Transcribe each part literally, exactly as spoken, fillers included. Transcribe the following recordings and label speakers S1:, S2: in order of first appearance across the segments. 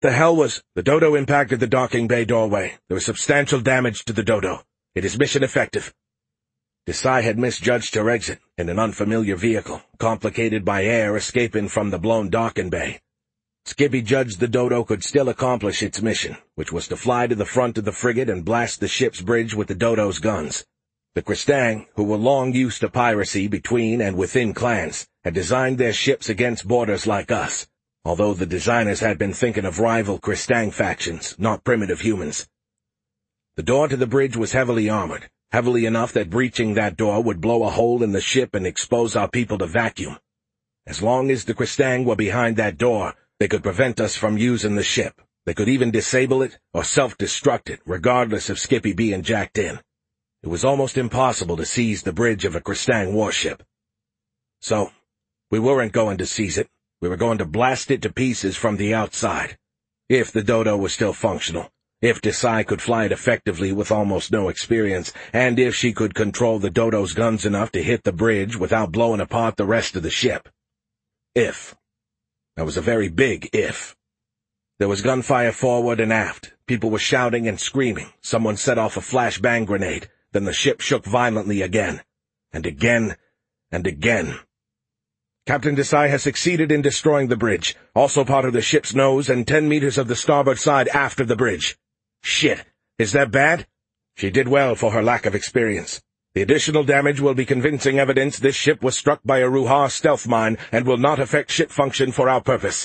S1: The hell was... The Dodo impacted the docking bay doorway. There was substantial damage to the Dodo. It is mission effective. Desai had misjudged her exit in an unfamiliar vehicle, complicated by air escaping from the blown docking bay. Skippy judged the Dodo could still accomplish its mission, which was to fly to the front of the frigate and blast the ship's bridge with the Dodo's guns. The Kristang, who were long used to piracy between and within clans, had designed their ships against borders like us, although the designers had been thinking of rival Kristang factions, not primitive humans. The door to the bridge was heavily armored, heavily enough that breaching that door would blow a hole in the ship and expose our people to vacuum. As long as the Kristang were behind that door, they could prevent us from using the ship. They could even disable it or self-destruct it, regardless of Skippy being jacked in. It was almost impossible to seize the bridge of a Kristang warship. So, we weren't going to seize it. We were going to blast it to pieces from the outside. If the Dodo was still functional, if Desai could fly it effectively with almost no experience, and if she could control the Dodo's guns enough to hit the bridge without blowing apart the rest of the ship. If. That was a very big if. There was gunfire forward and aft. People were shouting and screaming. Someone set off a flashbang grenade. Then the ship shook violently again. And again. And again. Captain Desai has succeeded in destroying the bridge, also part of the ship's nose and ten meters of the starboard side after the bridge. Shit. Is that bad? She did well for her lack of experience. The additional damage will be convincing evidence this ship was struck by a Ruha stealth mine and will not affect ship function for our purpose.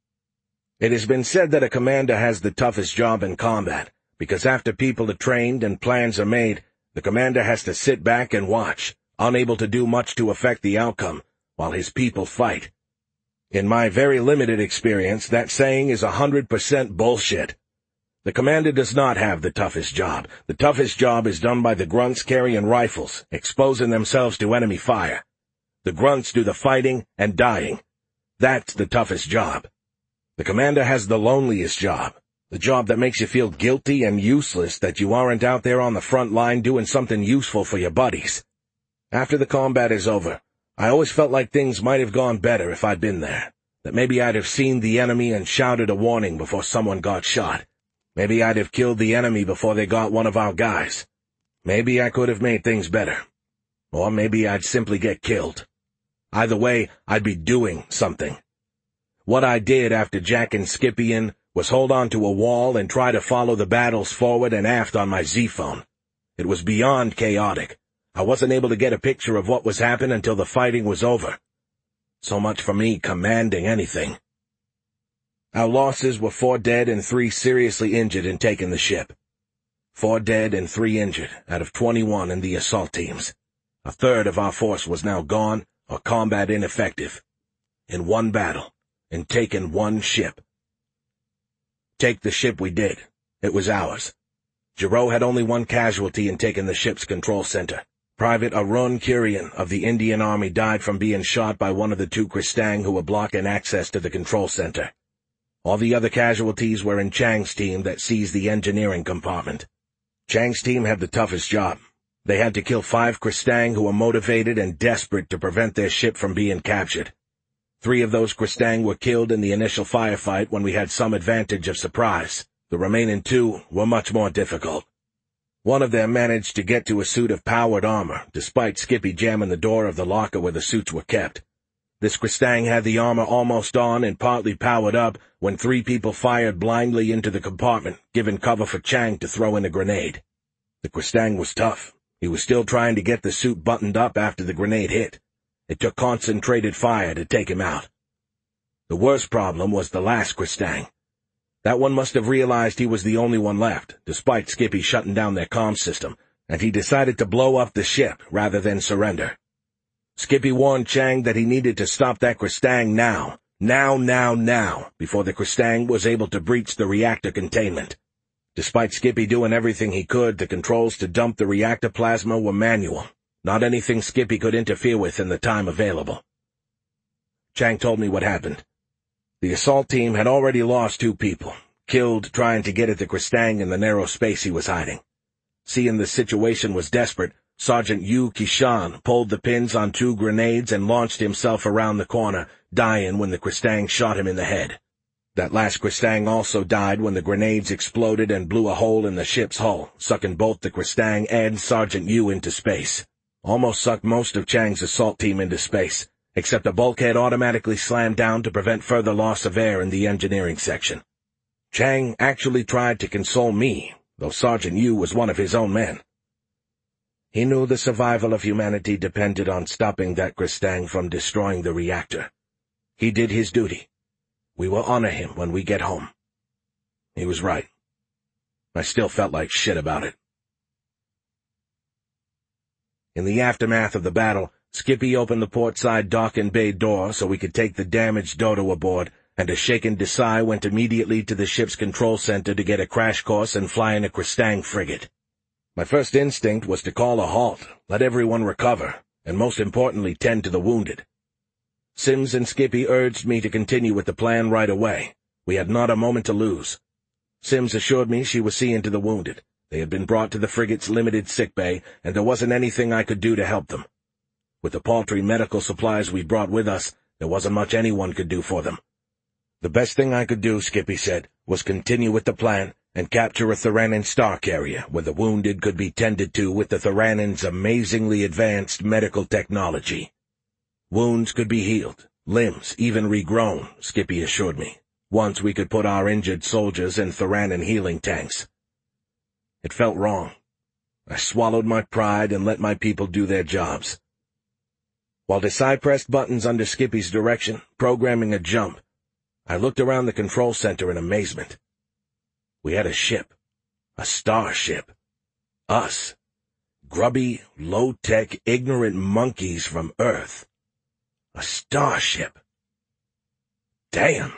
S1: It has been said that a commander has the toughest job in combat, because after people are trained and plans are made, the commander has to sit back and watch, unable to do much to affect the outcome, while his people fight. In my very limited experience, that saying is a hundred percent bullshit. The commander does not have the toughest job. The toughest job is done by the grunts carrying rifles, exposing themselves to enemy fire. The grunts do the fighting and dying. That's the toughest job. The commander has the loneliest job, the job that makes you feel guilty and useless that you aren't out there on the front line doing something useful for your buddies. After the combat is over, I always felt like things might have gone better if I'd been there, that maybe I'd have seen the enemy and shouted a warning before someone got shot. Maybe I'd have killed the enemy before they got one of our guys. Maybe I could have made things better. Or maybe I'd simply get killed. Either way, I'd be doing something. What I did after jacking Skippy in was hold on to a wall and try to follow the battles forward and aft on my Z-phone. It was beyond chaotic. I wasn't able to get a picture of what was happening until the fighting was over. So much for me commanding anything. Our losses were four dead and three seriously injured in taking the ship. Four dead and three injured out of twenty-one in the assault teams. A third of our force was now gone or combat ineffective. In one battle, in taking one ship. Take the ship we did. It was ours. Giro had only one casualty in taking the ship's control center. Private Arun Kurian of the Indian Army died from being shot by one of the two Kristang who were blocking access to the control center. All the other casualties were in Chang's team that seized the engineering compartment. Chang's team had the toughest job. They had to kill five Kristang who were motivated and desperate to prevent their ship from being captured. Three of those Kristang were killed in the initial firefight when we had some advantage of surprise. The remaining two were much more difficult. One of them managed to get to a suit of powered armor, despite Skippy jamming the door of the locker where the suits were kept. This Kristang had the armor almost on and partly powered up when three people fired blindly into the compartment, giving cover for Chang to throw in a grenade. The Kristang was tough. He was still trying to get the suit buttoned up after the grenade hit. It took concentrated fire to take him out. The worst problem was the last Kristang. That one must have realized he was the only one left, despite Skippy shutting down their comm system, and he decided to blow up the ship rather than surrender. Skippy warned Chang that he needed to stop that Kristang now, now, now, now, before the Kristang was able to breach the reactor containment. Despite Skippy doing everything he could, the controls to dump the reactor plasma were manual, not anything Skippy could interfere with in the time available. Chang told me what happened. The assault team had already lost two people, killed trying to get at the Kristang in the narrow space he was hiding. Seeing the situation was desperate, Sergeant Yu Kishan pulled the pins on two grenades and launched himself around the corner, dying when the Kristang shot him in the head. That last Kristang also died when the grenades exploded and blew a hole in the ship's hull, sucking both the Kristang and Sergeant Yu into space. Almost sucked most of Chang's assault team into space, except a bulkhead automatically slammed down to prevent further loss of air in the engineering section. Chang actually tried to console me, though Sergeant Yu was one of his own men. He knew the survival of humanity depended on stopping that Kristang from destroying the reactor. He did his duty. We will honor him when we get home. He was right. I still felt like shit about it. In the aftermath of the battle, Skippy opened the port-side dock and bay door so we could take the damaged Dodo aboard, and a shaken Desai went immediately to the ship's control center to get a crash course and fly in a Kristang frigate. My first instinct was to call a halt, let everyone recover, and most importantly tend to the wounded. Sims and Skippy urged me to continue with the plan right away. We had not a moment to lose. Sims assured me she was seeing to the wounded. They had been brought to the frigate's limited sickbay, and there wasn't anything I could do to help them. With the paltry medical supplies we brought with us, there wasn't much anyone could do for them. The best thing I could do, Skippy said, was continue with the plan and capture a Theranin star carrier where the wounded could be tended to with the Theranin's amazingly advanced medical technology. Wounds could be healed, limbs even regrown, Skippy assured me, once we could put our injured soldiers in Theranin healing tanks. It felt wrong. I swallowed my pride and let my people do their jobs. While Desai pressed buttons under Skippy's direction, programming a jump, I looked around the control center in amazement. We had a ship. A starship. Us. Grubby, low-tech, ignorant monkeys from Earth. A starship. Damn.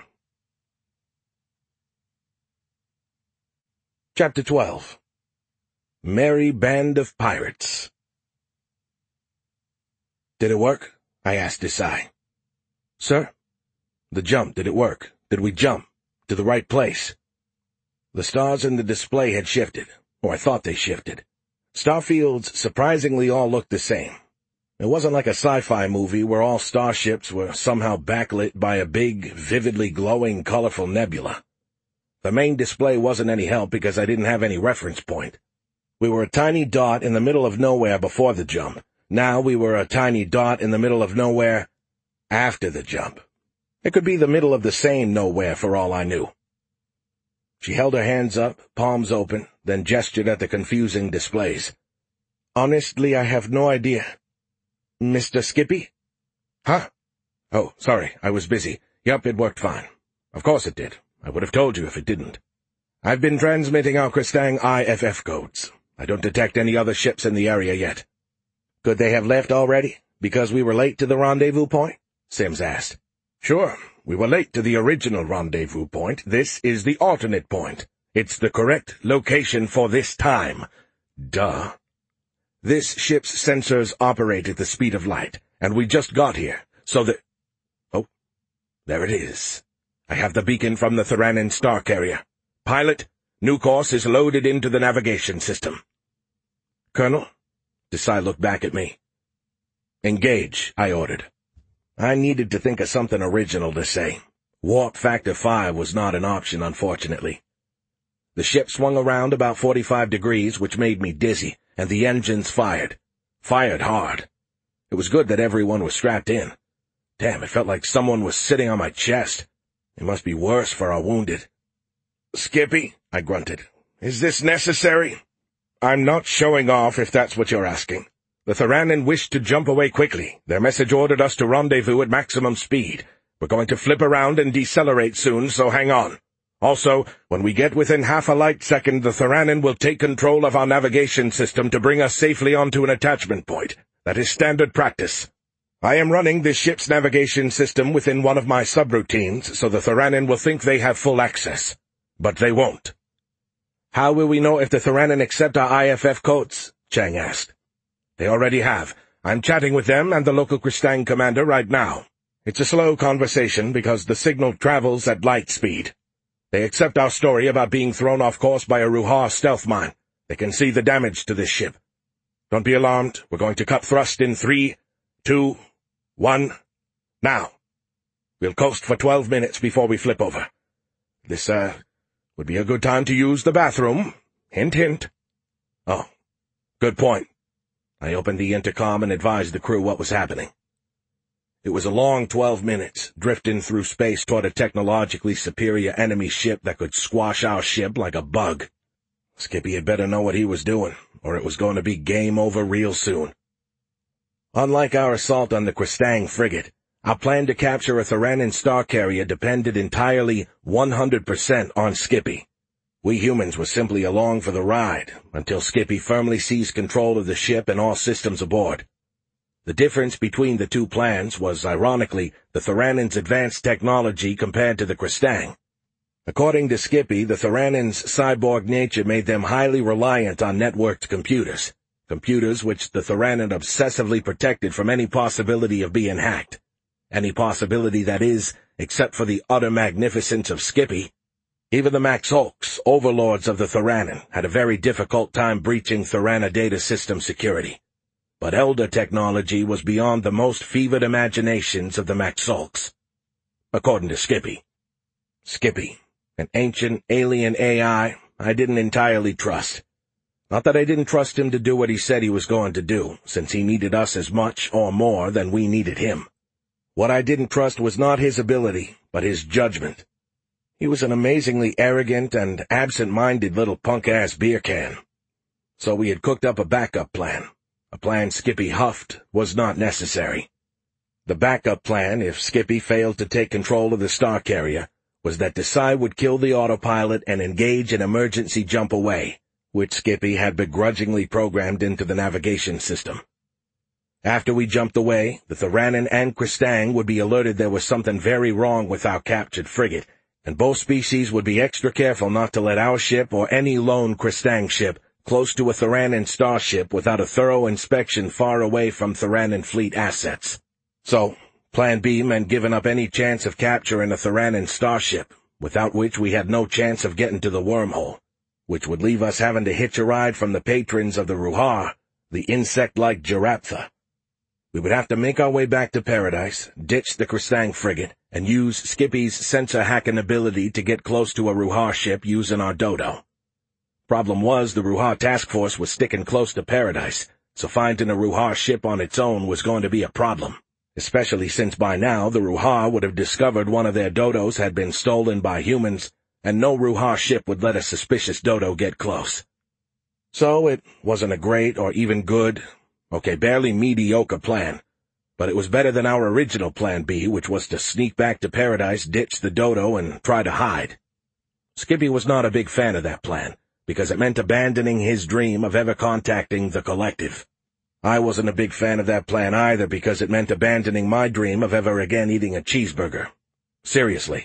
S1: Chapter twelve. Merry Band of Pirates. Did it work? I asked Desai. Sir? The jump, did it work? Did we jump? To the right place? The stars in the display had shifted, or I thought they shifted. Starfields surprisingly all looked the same. It wasn't like a sci-fi movie where all starships were somehow backlit by a big, vividly glowing, colorful nebula. The main display wasn't any help because I didn't have any reference point. We were a tiny dot in the middle of nowhere before the jump. Now we were a tiny dot in the middle of nowhere after the jump. It could be the middle of the same nowhere for all I knew. She held her hands up, palms open, then gestured at the confusing displays. Honestly, I have no idea. Mister Skippy? Huh? Oh, sorry, I was busy. Yup, it worked fine. Of course it did. I would have told you if it didn't. I've been transmitting our Kristang I F F codes. I don't detect any other ships in the area yet. Could they have left already, because we were late to the rendezvous point? Sims asked. Sure, we were late to the original rendezvous point. This is the alternate point. It's the correct location for this time. Duh. This ship's sensors operate at the speed of light, and we just got here, so that— Oh, there it is. I have the beacon from the Theranin star carrier. Pilot, new course is loaded into the navigation system. Colonel? Desai looked back at me. Engage, I ordered. I needed to think of something original to say. Warp Factor five was not an option, unfortunately. The ship swung around about forty-five degrees, which made me dizzy, and the engines fired. Fired hard. It was good that everyone was strapped in. Damn, it felt like someone was sitting on my chest. It must be worse for our wounded. Skippy, I grunted. Is this necessary? I'm not showing off, if that's what you're asking. The Theranin wished to jump away quickly. Their message ordered us to rendezvous at maximum speed. We're going to flip around and decelerate soon, so hang on. Also, when we get within half a light second, the Theranin will take control of our navigation system to bring us safely onto an attachment point. That is standard practice. I am running this ship's navigation system within one of my subroutines, so the Theranin will think they have full access. But they won't. How will we know if the Theranin accept our I F F codes? Chang asked. They already have. I'm chatting with them and the local Kristang commander right now. It's a slow conversation because the signal travels at light speed. They accept our story about being thrown off course by a Ruhar stealth mine. They can see the damage to this ship. Don't be alarmed. We're going to cut thrust in three, two, one, now. We'll coast for twelve minutes before we flip over. This, uh, would be a good time to use the bathroom. Hint, hint. Oh, good point. I opened the intercom and advised the crew what was happening. It was a long twelve minutes, drifting through space toward a technologically superior enemy ship that could squash our ship like a bug. Skippy had better know what he was doing, or it was going to be game over real soon. Unlike our assault on the Kristang frigate, our plan to capture a Theranon star carrier depended entirely one hundred percent on Skippy. We humans were simply along for the ride, until Skippy firmly seized control of the ship and all systems aboard. The difference between the two plans was, ironically, the Theranon's advanced technology compared to the Kristang. According to Skippy, the Theranon's cyborg nature made them highly reliant on networked computers, computers which the Theranon obsessively protected from any possibility of being hacked. Any possibility, that is, except for the utter magnificence of Skippy. Even the Maxolks, overlords of the Theranon, had a very difficult time breaching Theranon data system security. But Elder technology was beyond the most fevered imaginations of the Maxolks. According to Skippy. Skippy, an ancient alien A I I didn't entirely trust. Not that I didn't trust him to do what he said he was going to do, since he needed us as much or more than we needed him. What I didn't trust was not his ability, but his judgment. He was an amazingly arrogant and absent-minded little punk-ass beer can. So we had cooked up a backup plan. A plan Skippy huffed was not necessary. The backup plan, if Skippy failed to take control of the star carrier, was that Desai would kill the autopilot and engage an emergency jump away, which Skippy had begrudgingly programmed into the navigation system. After we jumped away, the Theranon and Kristang would be alerted there was something very wrong with our captured frigate, and both species would be extra careful not to let our ship or any lone Kristang ship close to a Theranon starship without a thorough inspection far away from Theranon fleet assets. So, Plan B meant giving up any chance of capturing a Theranon starship, without which we had no chance of getting to the wormhole, which would leave us having to hitch a ride from the patrons of the Ruhar, the insect-like Jaraptha. We would have to make our way back to Paradise, ditch the Kristang frigate, and use Skippy's sensor-hacking ability to get close to a Ruhar ship using our Dodo. Problem was, the Ruhar task force was sticking close to Paradise, so finding a Ruhar ship on its own was going to be a problem, especially since by now the Ruhar would have discovered one of their Dodos had been stolen by humans, and no Ruhar ship would let a suspicious Dodo get close. So it wasn't a great or even good, okay, barely mediocre plan, but it was better than our original Plan B, which was to sneak back to Paradise, ditch the Dodo, and try to hide. Skippy was not a big fan of that plan, because it meant abandoning his dream of ever contacting the Collective. I wasn't a big fan of that plan either, because it meant abandoning my dream of ever again eating a cheeseburger. Seriously.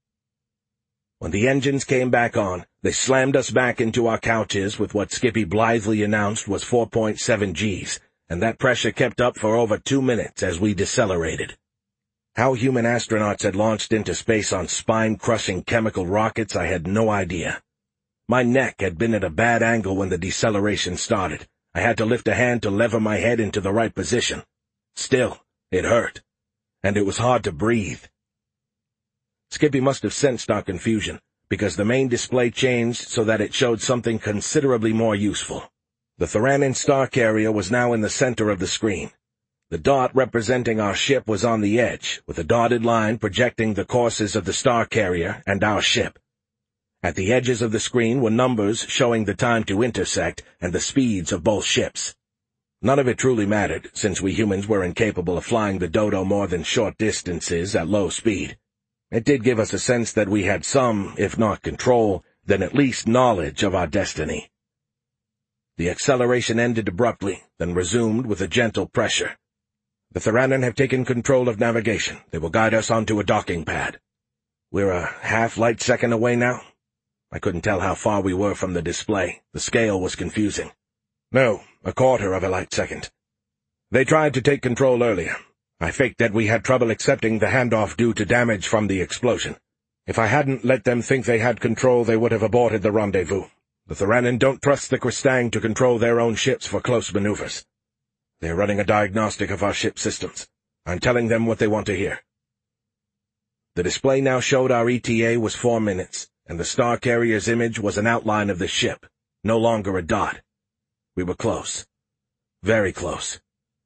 S1: When the engines came back on, they slammed us back into our couches with what Skippy blithely announced was four point seven Gs, and that pressure kept up for over two minutes as we decelerated. How human astronauts had launched into space on spine-crushing chemical rockets, I had no idea. My neck had been at a bad angle when the deceleration started. I had to lift a hand to lever my head into the right position. Still, it hurt, and it was hard to breathe. Skippy must have sensed our confusion, because the main display changed so that it showed something considerably more useful. The Theranon star carrier was now in the center of the screen. The dot representing our ship was on the edge, with a dotted line projecting the courses of the star carrier and our ship. At the edges of the screen were numbers showing the time to intersect and the speeds of both ships. None of it truly mattered, since we humans were incapable of flying the Dodo more than short distances at low speed. It did give us a sense that we had some, if not control, then at least knowledge of our destiny. The acceleration ended abruptly, then resumed with a gentle pressure. The Theranon have taken control of navigation. They will guide us onto a docking pad. We're a half light second away now. I couldn't tell how far we were from the display. The scale was confusing. No, a quarter of a light second. They tried to take control earlier. I faked that we had trouble accepting the handoff due to damage from the explosion. If I hadn't let them think they had control, they would have aborted the rendezvous. The Theranon don't trust the Kristang to control their own ships for close maneuvers. They're running a diagnostic of our ship systems. I'm telling them what they want to hear. The display now showed our E T A was four minutes, and the star carrier's image was an outline of the ship, no longer a dot. We were close. Very close.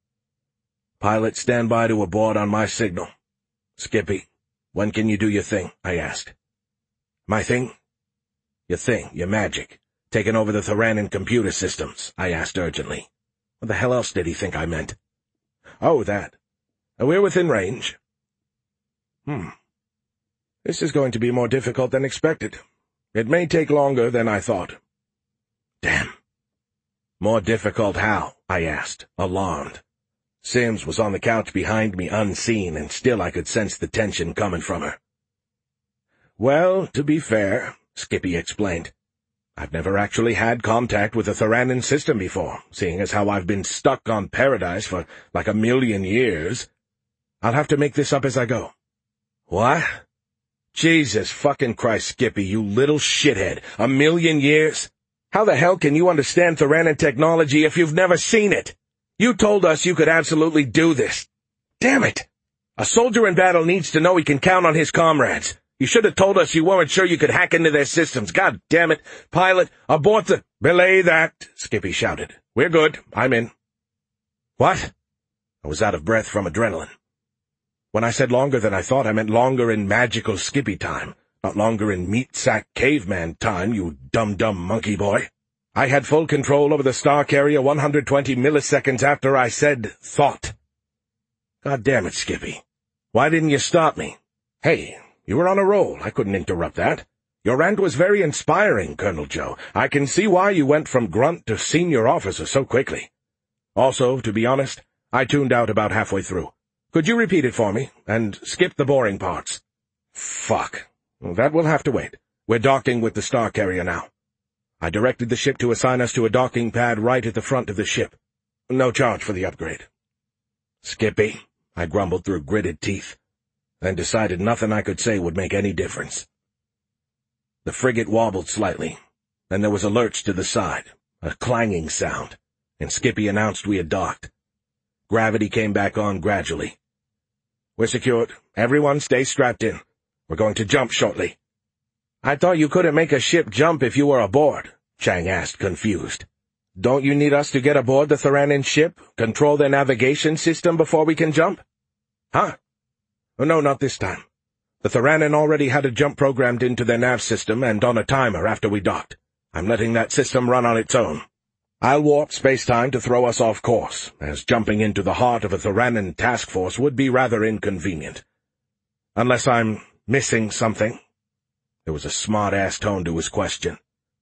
S1: Pilot, stand by to abort on my signal. Skippy, when can you do your thing? I asked. My thing? Your thing, your magic. Taking over the Theranon computer systems, I asked urgently. What the hell else did he think I meant? Oh, that. We're within range. Hmm. This is going to be more difficult than expected. It may take longer than I thought. Damn. More difficult how? I asked, alarmed. Sims was on the couch behind me unseen, and still I could sense the tension coming from her. Well, to be fair, Skippy explained, I've never actually had contact with the Theranon system before, seeing as how I've been stuck on Paradise for like a million years. I'll have to make this up as I go. What? Jesus fucking Christ, Skippy, you little shithead. A million years? How the hell can you understand Theranon technology if you've never seen it? You told us you could absolutely do this. Damn it! A soldier in battle needs to know he can count on his comrades. You should have told us you weren't sure you could hack into their systems. God damn it. Pilot, abort the— Belay that, Skippy shouted. We're good. I'm in. What? I was out of breath from adrenaline. When I said longer than I thought, I meant longer in magical Skippy time, not longer in meat-sack caveman time, you dumb-dumb monkey boy. I had full control over the star carrier one hundred twenty milliseconds after I said thought. God damn it, Skippy. Why didn't you stop me? Hey, you were on a roll. I couldn't interrupt that. Your rant was very inspiring, Colonel Joe. I can see why you went from grunt to senior officer so quickly. Also, to be honest, I tuned out about halfway through. Could you repeat it for me, and skip the boring parts? Fuck. Well, that will have to wait. We're docking with the star carrier now. I directed the ship to assign us to a docking pad right at the front of the ship. No charge for the upgrade. Skippy, I grumbled through gritted teeth, then decided nothing I could say would make any difference. The frigate wobbled slightly, then there was a lurch to the side, a clanging sound, and Skippy announced we had docked. Gravity came back on gradually. We're secured. Everyone stay strapped in. We're going to jump shortly. I thought you couldn't make a ship jump if you were aboard, Chang asked, confused. Don't you need us to get aboard the Theranon ship, control their navigation system before we can jump? Huh? Oh, no, not this time. The Theranon already had a jump programmed into their nav system and on a timer after we docked. I'm letting that system run on its own. I'll warp space-time to throw us off course, as jumping into the heart of a Theranon task force would be rather inconvenient. Unless I'm missing something. There was a smart-ass tone to his question.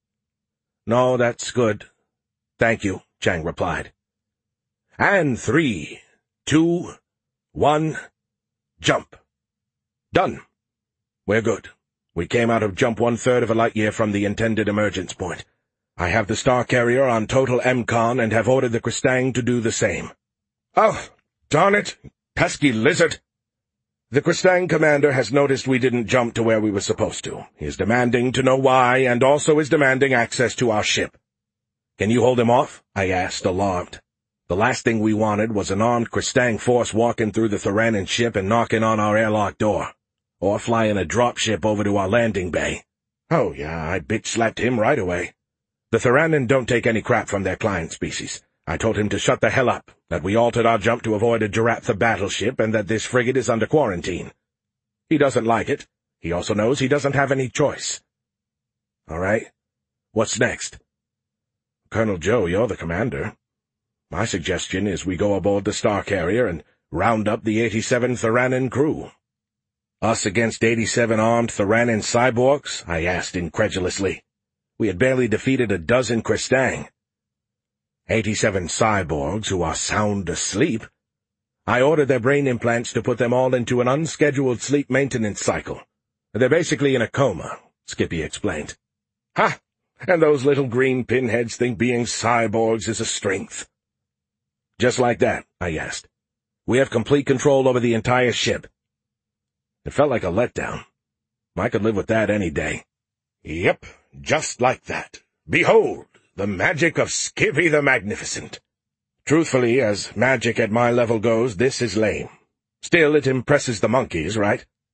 S1: No, that's good. Thank you, Chang replied. And three, two, one, jump. Done. We're good. We came out of jump one-third of a light-year from the intended emergence point. I have the star carrier on total M CON and have ordered the Kristang to do the same. Oh, darn it, pesky lizard. The Kristang commander has noticed we didn't jump to where we were supposed to. He is demanding to know why and also is demanding access to our ship. Can you hold him off? I asked, alarmed. The last thing we wanted was an armed Kristang force walking through the Theranon ship and knocking on our airlock door. Or flying a dropship over to our landing bay. Oh, yeah, I bitch-slapped him right away. The Theranon don't take any crap from their client species. I told him to shut the hell up, that we altered our jump to avoid a Jarattha battleship, and that this frigate is under quarantine. He doesn't like it. He also knows he doesn't have any choice. All right. What's next? Colonel Joe, you're the commander. My suggestion is we go aboard the star carrier and round up the eighty-seven Theranon crew. Us against eighty-seven armed Theranon cyborgs? I asked incredulously. We had barely defeated a dozen Kristang. Eighty-seven cyborgs who are sound asleep. I ordered their brain implants to put them all into an unscheduled sleep maintenance cycle. They're basically in a coma, Skippy explained. Ha! And those little green pinheads think being cyborgs is a strength. Just like that, I asked. We have complete control over the entire ship. It felt like a letdown. I could live with that any day. Yep. Just like that. Behold, the magic of Skippy the Magnificent. Truthfully, as magic at my level goes, this is lame. Still, it impresses the monkeys, right?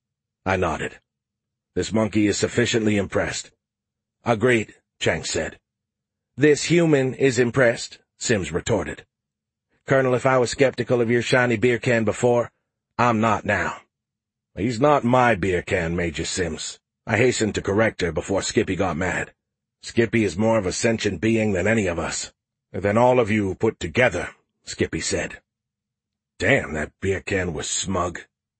S1: I nodded. This monkey is sufficiently impressed. Agreed, Chang said. This human is impressed, Sims retorted. Colonel, if I was skeptical of your shiny beer can before, I'm not now. He's not my beer can, Major Sims. I hastened to correct her before Skippy got mad. Skippy is more of a sentient being than any of us. Than all of you put together, Skippy said. Damn, that beer can was smug.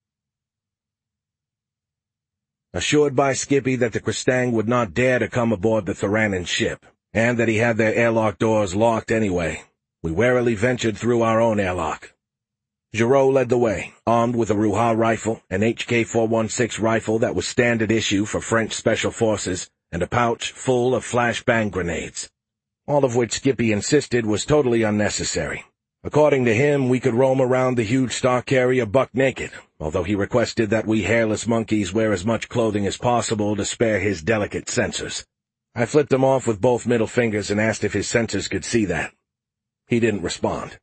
S1: Assured by Skippy that the Kristang would not dare to come aboard the Theranin ship, and that he had their airlock doors locked anyway, we warily ventured through our own airlock. Giraud led the way, armed with a Ruha rifle, an H K four sixteen rifle that was standard issue for French Special Forces, and a pouch full of flashbang grenades, all of which Skippy insisted was totally unnecessary. According to him, we could roam around the huge star carrier buck naked, although he requested that we hairless monkeys wear as much clothing as possible to spare his delicate sensors. I flipped him off with both middle fingers and asked if his sensors could see that. He didn't respond.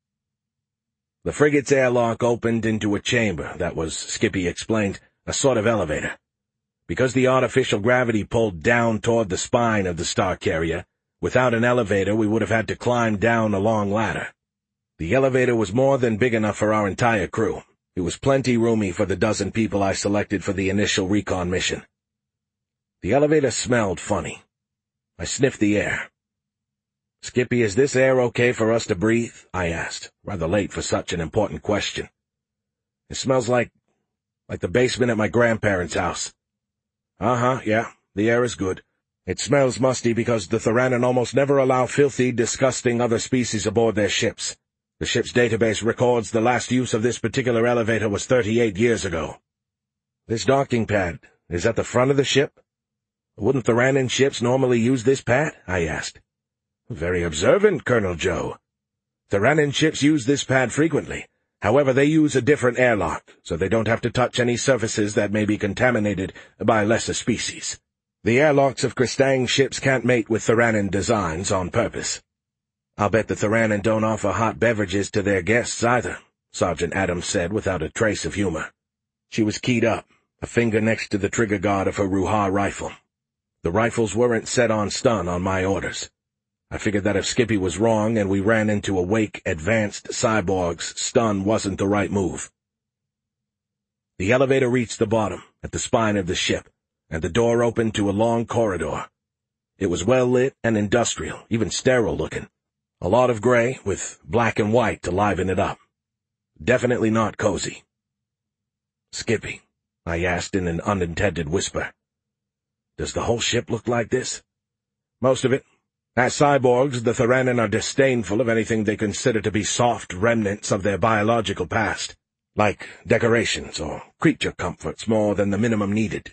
S1: The frigate's airlock opened into a chamber that was, Skippy explained, a sort of elevator. Because the artificial gravity pulled down toward the spine of the star carrier, without an elevator we would have had to climb down a long ladder. The elevator was more than big enough for our entire crew. It was plenty roomy for the dozen people I selected for the initial recon mission. The elevator smelled funny. I sniffed the air. Skippy, is this air okay for us to breathe? I asked, rather late for such an important question. It smells like, like the basement at my grandparents' house. Uh-huh, yeah, the air is good. It smells musty because the Theranin almost never allow filthy, disgusting other species aboard their ships. The ship's database records the last use of this particular elevator was thirty-eight years ago. This docking pad is at the front of the ship? Wouldn't Theranin ships normally use this pad? I asked. Very observant, Colonel Joe. Theranin ships use this pad frequently. However, they use a different airlock, so they don't have to touch any surfaces that may be contaminated by lesser species. The airlocks of Kristang ships can't mate with Theranin designs on purpose. I'll bet the Theranin don't offer hot beverages to their guests either, Sergeant Adams said without a trace of humor. She was keyed up, a finger next to the trigger guard of her Ruha rifle. The rifles weren't set on stun on my orders. I figured that if Skippy was wrong and we ran into awake, advanced cyborgs, stun wasn't the right move. The elevator reached the bottom, at the spine of the ship, and the door opened to a long corridor. It was well lit and industrial, even sterile-looking. A lot of gray, with black and white to liven it up. Definitely not cozy. Skippy, I asked in an unintended whisper, does the whole ship look like this? Most of it. As cyborgs, the Theranin are disdainful of anything they consider to be soft remnants of their biological past, like decorations or creature comforts more than the minimum needed.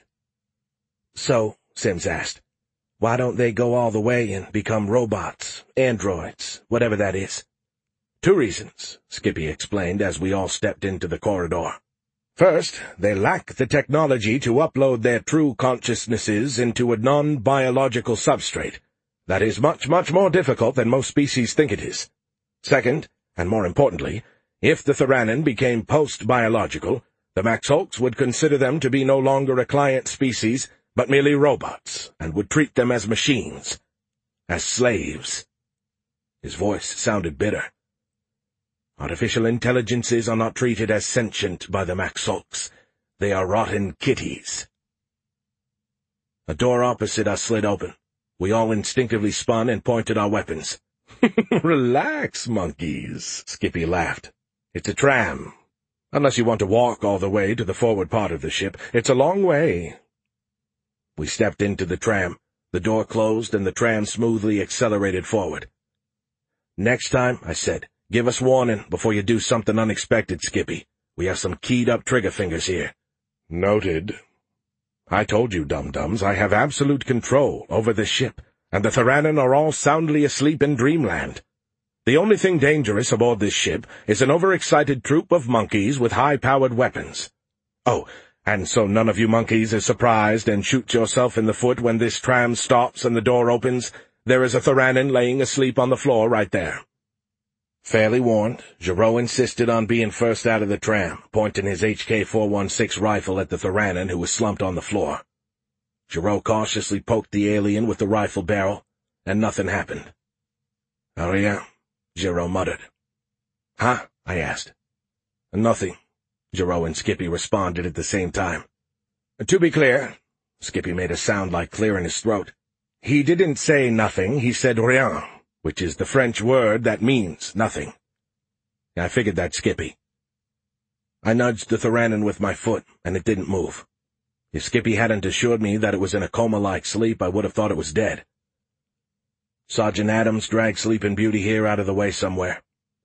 S1: So, Sims asked, why don't they go all the way and become robots, androids, whatever that is? Two reasons, Skippy explained as we all stepped into the corridor. First, they lack the technology to upload their true consciousnesses into a non-biological substrate. That is much, much more difficult than most species think it is. Second, and more importantly, if the Theranin became post-biological, the Maxholks would consider them to be no longer a client species, but merely robots, and would treat them as machines, as slaves. His voice sounded bitter. Artificial intelligences are not treated as sentient by the Maxholks. They are rotten kitties. A door opposite us slid open. We all instinctively spun and pointed our weapons. Relax, monkeys, Skippy laughed. It's a tram. Unless you want to walk all the way to the forward part of the ship. It's a long way. We stepped into the tram. The door closed and the tram smoothly accelerated forward. Next time, I said, give us warning before you do something unexpected, Skippy. We have some keyed-up trigger fingers here. Noted. I told you, dum-dums, I have absolute control over the ship, and the Theranin are all soundly asleep in dreamland. The only thing dangerous aboard this ship is an overexcited troop of monkeys with high-powered weapons. Oh, and so none of you monkeys is surprised and shoot yourself in the foot when this tram stops and the door opens. There is a Theranin laying asleep on the floor right there. Fairly warned, Giraud insisted on being first out of the tram, pointing his H K four one six rifle at the Theranon who was slumped on the floor. Giraud cautiously poked the alien with the rifle barrel, and nothing happened. "Rien," Giraud muttered. "Huh?" I asked. "Nothing," Giraud and Skippy responded at the same time. "To be clear," Skippy made a sound like clearing his throat, "he didn't say nothing, he said rien, which is the French word that means nothing." I figured that Skippy. I nudged the Theranon with my foot, and it didn't move. If Skippy hadn't assured me that it was in a coma-like sleep, I would have thought it was dead. Sergeant Adams dragged Sleeping Beauty here out of the way somewhere.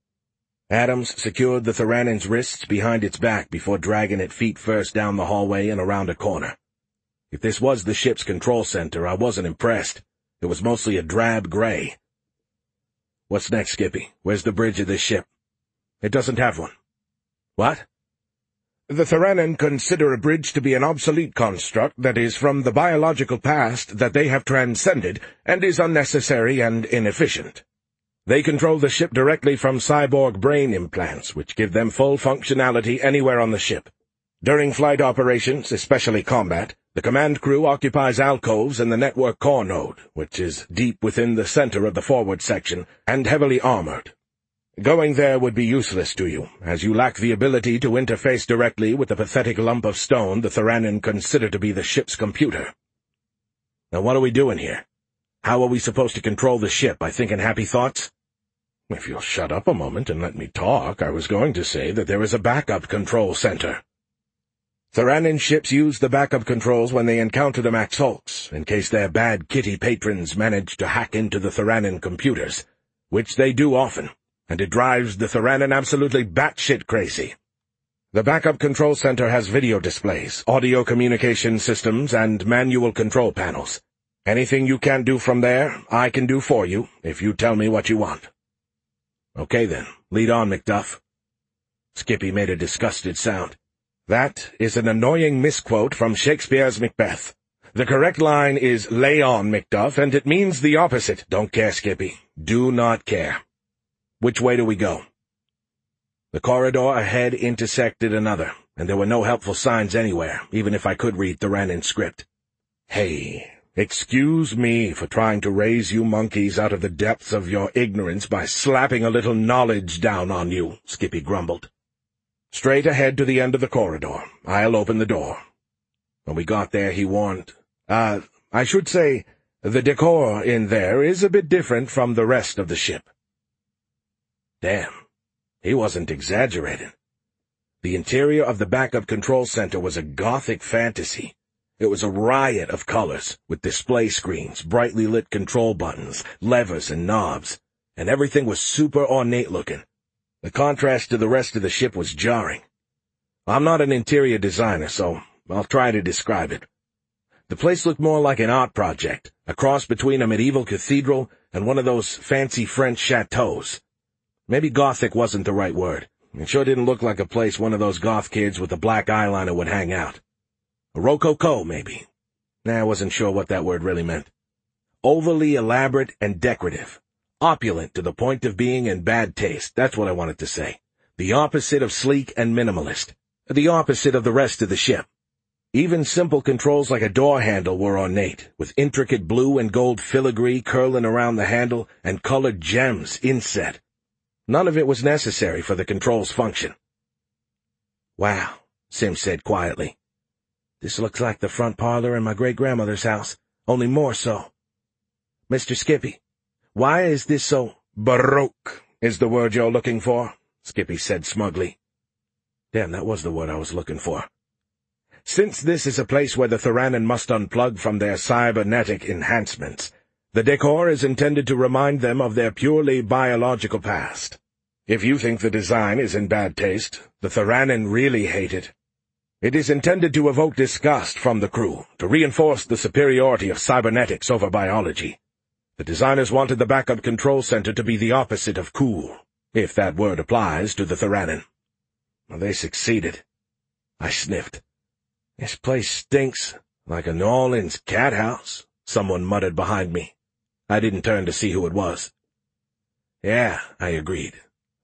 S1: Adams secured the Theranon's wrists behind its back before dragging it feet first down the hallway and around a corner. If this was the ship's control center, I wasn't impressed. It was mostly a drab gray. "What's next, Skippy? Where's the bridge of this ship?" "It doesn't have one." "What?" "The Theranon consider a bridge to be an obsolete construct that is from the biological past that they have transcended and is unnecessary and inefficient. They control the ship directly from cyborg brain implants, which give them full functionality anywhere on the ship. During flight operations, especially combat, the command crew occupies alcoves in the network core node, which is deep within the center of the forward section and heavily armored. Going there would be useless to you, as you lack the ability to interface directly with the pathetic lump of stone the Theranon consider to be the ship's computer. Now what are we doing here? How are we supposed to control the ship, by thinking happy thoughts?" "If you'll shut up a moment and let me talk, I was going to say that there is a backup control center. Theranon ships use the backup controls when they encounter the Max Hulks, in case their bad kitty patrons manage to hack into the Theranon computers, which they do often, and it drives the Theranon absolutely batshit crazy. The backup control center has video displays, audio communication systems, and manual control panels. Anything you can't do from there, I can do for you, if you tell me what you want." "Okay then, lead on, McDuff." Skippy made a disgusted sound. "That is an annoying misquote from Shakespeare's Macbeth. The correct line is, 'Lay on, Macduff,' and it means the opposite. Don't care, Skippy. Do not care. Which way do we go?" The corridor ahead intersected another, and there were no helpful signs anywhere, even if I could read Theranon's script. "Hey, excuse me for trying to raise you monkeys out of the depths of your ignorance by slapping a little knowledge down on you," Skippy grumbled. "Straight ahead to the end of the corridor. I'll open the door." When we got there, he warned, Uh, I should say, the decor in there is a bit different from the rest of the ship." Damn, he wasn't exaggerating. The interior of the backup control center was a gothic fantasy. It was a riot of colors, with display screens, brightly lit control buttons, levers and knobs, and everything was super ornate-looking. The contrast to the rest of the ship was jarring. I'm not an interior designer, so I'll try to describe it. The place looked more like an art project, a cross between a medieval cathedral and one of those fancy French chateaus. Maybe gothic wasn't the right word. It sure didn't look like a place one of those goth kids with the black eyeliner would hang out. A rococo, maybe. Nah, I wasn't sure what that word really meant. Overly elaborate and decorative. Opulent to the point of being in bad taste, that's what I wanted to say. The opposite of sleek and minimalist. The opposite of the rest of the ship. Even simple controls like a door handle were ornate, with intricate blue and gold filigree curling around the handle and colored gems inset. None of it was necessary for the control's function. "Wow," Sim said quietly. "This looks like the front parlor in my great-grandmother's house, only more so. Mister Skippy, why is this so baroque, is the word you're looking for?" Skippy said smugly. Damn, that was the word I was looking for. "Since this is a place where the Theranon must unplug from their cybernetic enhancements, the decor is intended to remind them of their purely biological past. If you think the design is in bad taste, the Theranon really hate it. It is intended to evoke disgust from the crew, to reinforce the superiority of cybernetics over biology. The designers wanted the backup control center to be the opposite of cool, if that word applies to the Theranon. Well, they succeeded." I sniffed. "This place stinks, like a New Orleans cat house," someone muttered behind me. I didn't turn to see who it was. "Yeah," I agreed.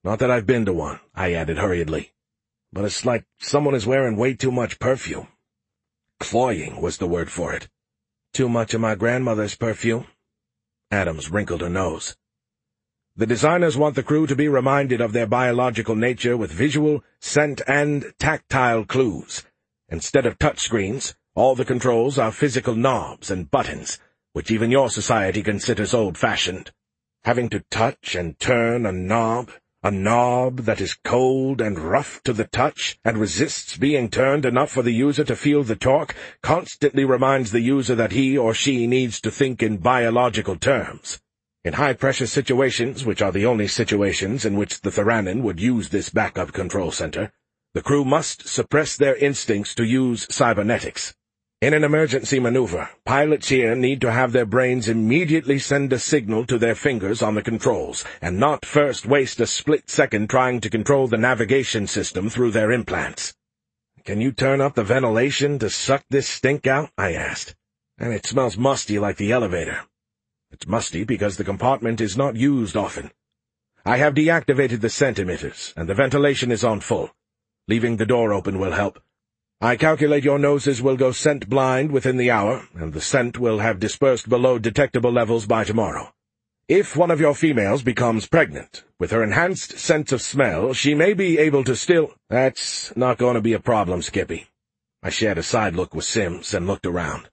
S1: Not that I've been to one, I added hurriedly. But it's like someone is wearing way too much perfume. Cloying was the word for it. Too much of my grandmother's perfume? Adams wrinkled her nose. The designers want the crew to be reminded of their biological nature with visual, scent, and tactile clues. Instead of touchscreens, all the controls are physical knobs and buttons, which even your society considers old-fashioned. Having to touch and turn a knob, a knob that is cold and rough to the touch and resists being turned enough for the user to feel the torque, constantly reminds the user that he or she needs to think in biological terms. In high-pressure situations, which are the only situations in which the Theranin would use this backup control center, the crew must suppress their instincts to use cybernetics. In an emergency maneuver, pilots here need to have their brains immediately send a signal to their fingers on the controls, and not first waste a split second trying to control the navigation system through their implants. "Can you turn up the ventilation to suck this stink out?" I asked. "And it smells musty like the elevator." "It's musty because the compartment is not used often. I have deactivated the scent emitters, and the ventilation is on full. Leaving the door open will help. I calculate your noses will go scent blind within the hour, and the scent will have dispersed below detectable levels by tomorrow. If one of your females becomes pregnant, with her enhanced sense of smell, she may be able to still—" "That's not going to be a problem, Skippy." I shared a side look with Sims and looked around.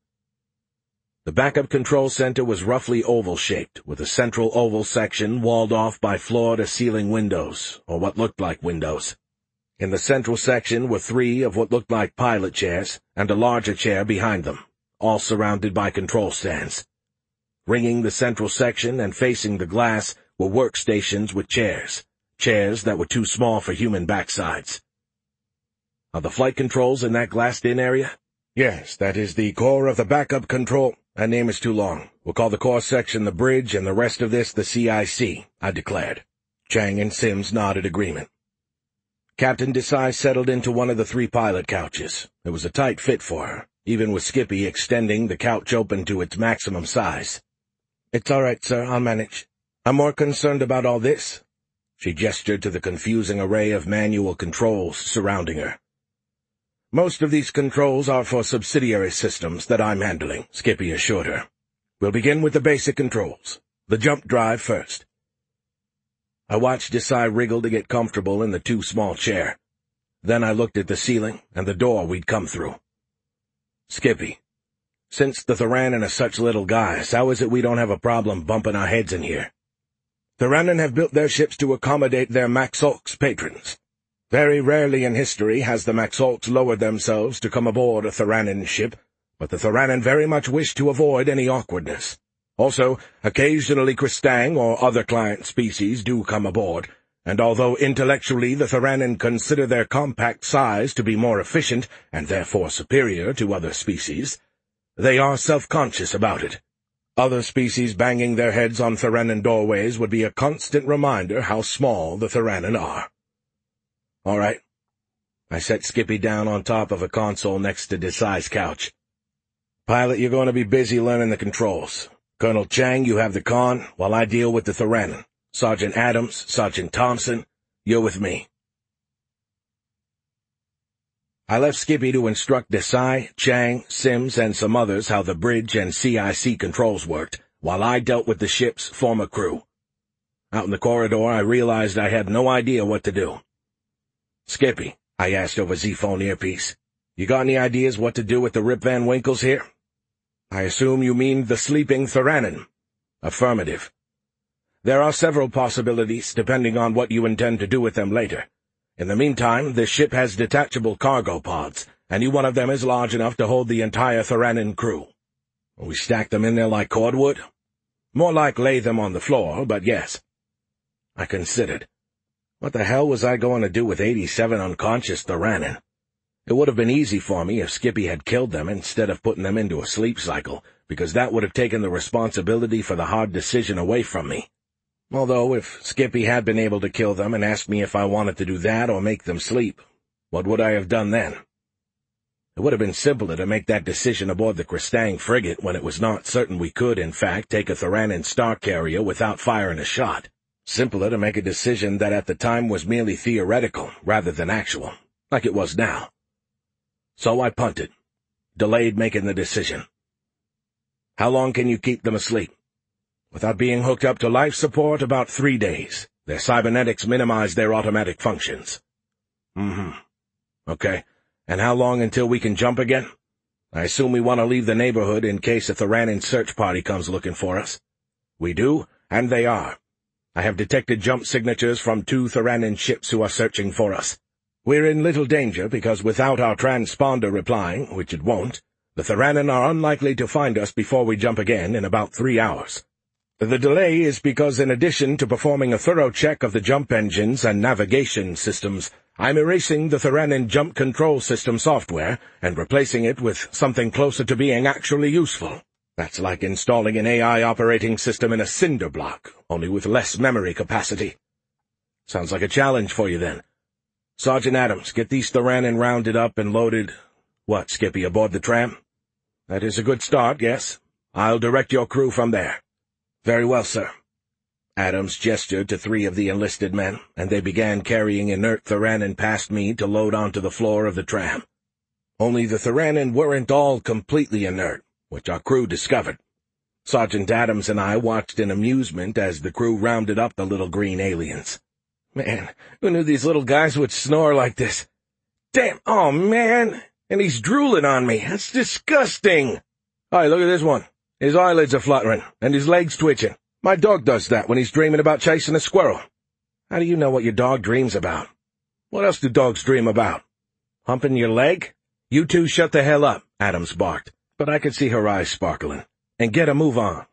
S1: The backup control center was roughly oval-shaped, with a central oval section walled off by floor-to-ceiling windows, or what looked like windows. In the central section were three of what looked like pilot chairs, and a larger chair behind them, all surrounded by control stands. Ringing the central section and facing the glass were workstations with chairs, chairs that were too small for human backsides. "Are the flight controls in that glassed-in area?" "Yes, that is the core of the backup control—" "That name is too long. We'll call the core section the bridge and the rest of this the C I C, I declared. Chang and Sims nodded agreement. Captain Desai settled into one of the three pilot couches. It was a tight fit for her, even with Skippy extending the couch open to its maximum size. "It's all right, sir, I'll manage. I'm more concerned about all this." She gestured to the confusing array of manual controls surrounding her. "Most of these controls are for subsidiary systems that I'm handling," Skippy assured her. "We'll begin with the basic controls. The jump drive first." I watched Desai wriggle to get comfortable in the too-small chair. Then I looked at the ceiling and the door we'd come through. "Skippy, since the Theranin are such little guys, how is it we don't have a problem bumping our heads in here?" "Theranin have built their ships to accommodate their Maxolx patrons. Very rarely in history has the Maxolx lowered themselves to come aboard a Theranin ship, but the Theranin very much wish to avoid any awkwardness. Also, occasionally Kristang or other client species do come aboard, and although intellectually the Theranin consider their compact size to be more efficient and therefore superior to other species, they are self-conscious about it. Other species banging their heads on Theranin doorways would be a constant reminder how small the Theranin are. "All right." I set Skippy down on top of a console next to Desai's couch. "Pilot, you're going to be busy learning the controls. Colonel Chang, you have the con, while I deal with the Theranin. Sergeant Adams, Sergeant Thompson, you're with me." I left Skippy to instruct Desai, Chang, Sims, and some others how the bridge and C I C controls worked, while I dealt with the ship's former crew. Out in the corridor, I realized I had no idea what to do. "Skippy," I asked over Z-phone earpiece, "you got any ideas what to do with the Rip Van Winkles here?" "I assume you mean the sleeping Theranin." "Affirmative. There are several possibilities, depending on what you intend to do with them later. In the meantime, this ship has detachable cargo pods, and any one of them is large enough to hold the entire Theranin crew. We stack them in there like cordwood? More like lay them on the floor, but yes." I considered. What the hell was I going to do with eighty-seven unconscious Theranin? It would have been easy for me if Skippy had killed them instead of putting them into a sleep cycle, because that would have taken the responsibility for the hard decision away from me. Although, if Skippy had been able to kill them and asked me if I wanted to do that or make them sleep, what would I have done then? It would have been simpler to make that decision aboard the Kristang frigate when it was not certain we could, in fact, take a Theranin star carrier without firing a shot. Simpler to make a decision that at the time was merely theoretical rather than actual, like it was now. So I punted, delayed making the decision. How long can you keep them asleep? Without being hooked up to life support, about three days. Their cybernetics minimize their automatic functions. Mm-hmm. Okay. And how long until we can jump again? I assume we want to leave the neighborhood in case a Theranin search party comes looking for us. We do, and they are. I have detected jump signatures from two Theranin ships who are searching for us. We're in little danger because without our transponder replying, which it won't, the Theranin are unlikely to find us before we jump again in about three hours. The delay is because in addition to performing a thorough check of the jump engines and navigation systems, I'm erasing the Theranin jump control system software and replacing it with something closer to being actually useful. That's like installing an A I operating system in a cinder block, only with less memory capacity. Sounds like a challenge for you then. Sergeant Adams, get these Theranin rounded up and loaded. What, Skippy, aboard the tram? That is a good start, yes. I'll direct your crew from there. Very well, sir. Adams gestured to three of the enlisted men, and they began carrying inert Theranin past me to load onto the floor of the tram. Only the Theranin weren't all completely inert, which our crew discovered. Sergeant Adams and I watched in amusement as the crew rounded up the little green aliens. Man, who knew these little guys would snore like this? Damn, oh man, and he's drooling on me. That's disgusting. Hi, look at this one. His eyelids are fluttering, and his legs twitching. My dog does that when he's dreaming about chasing a squirrel. How do you know what your dog dreams about? What else do dogs dream about? Humping your leg? You two shut the hell up, Adams barked, but I could see her eyes sparkling. And get a move on.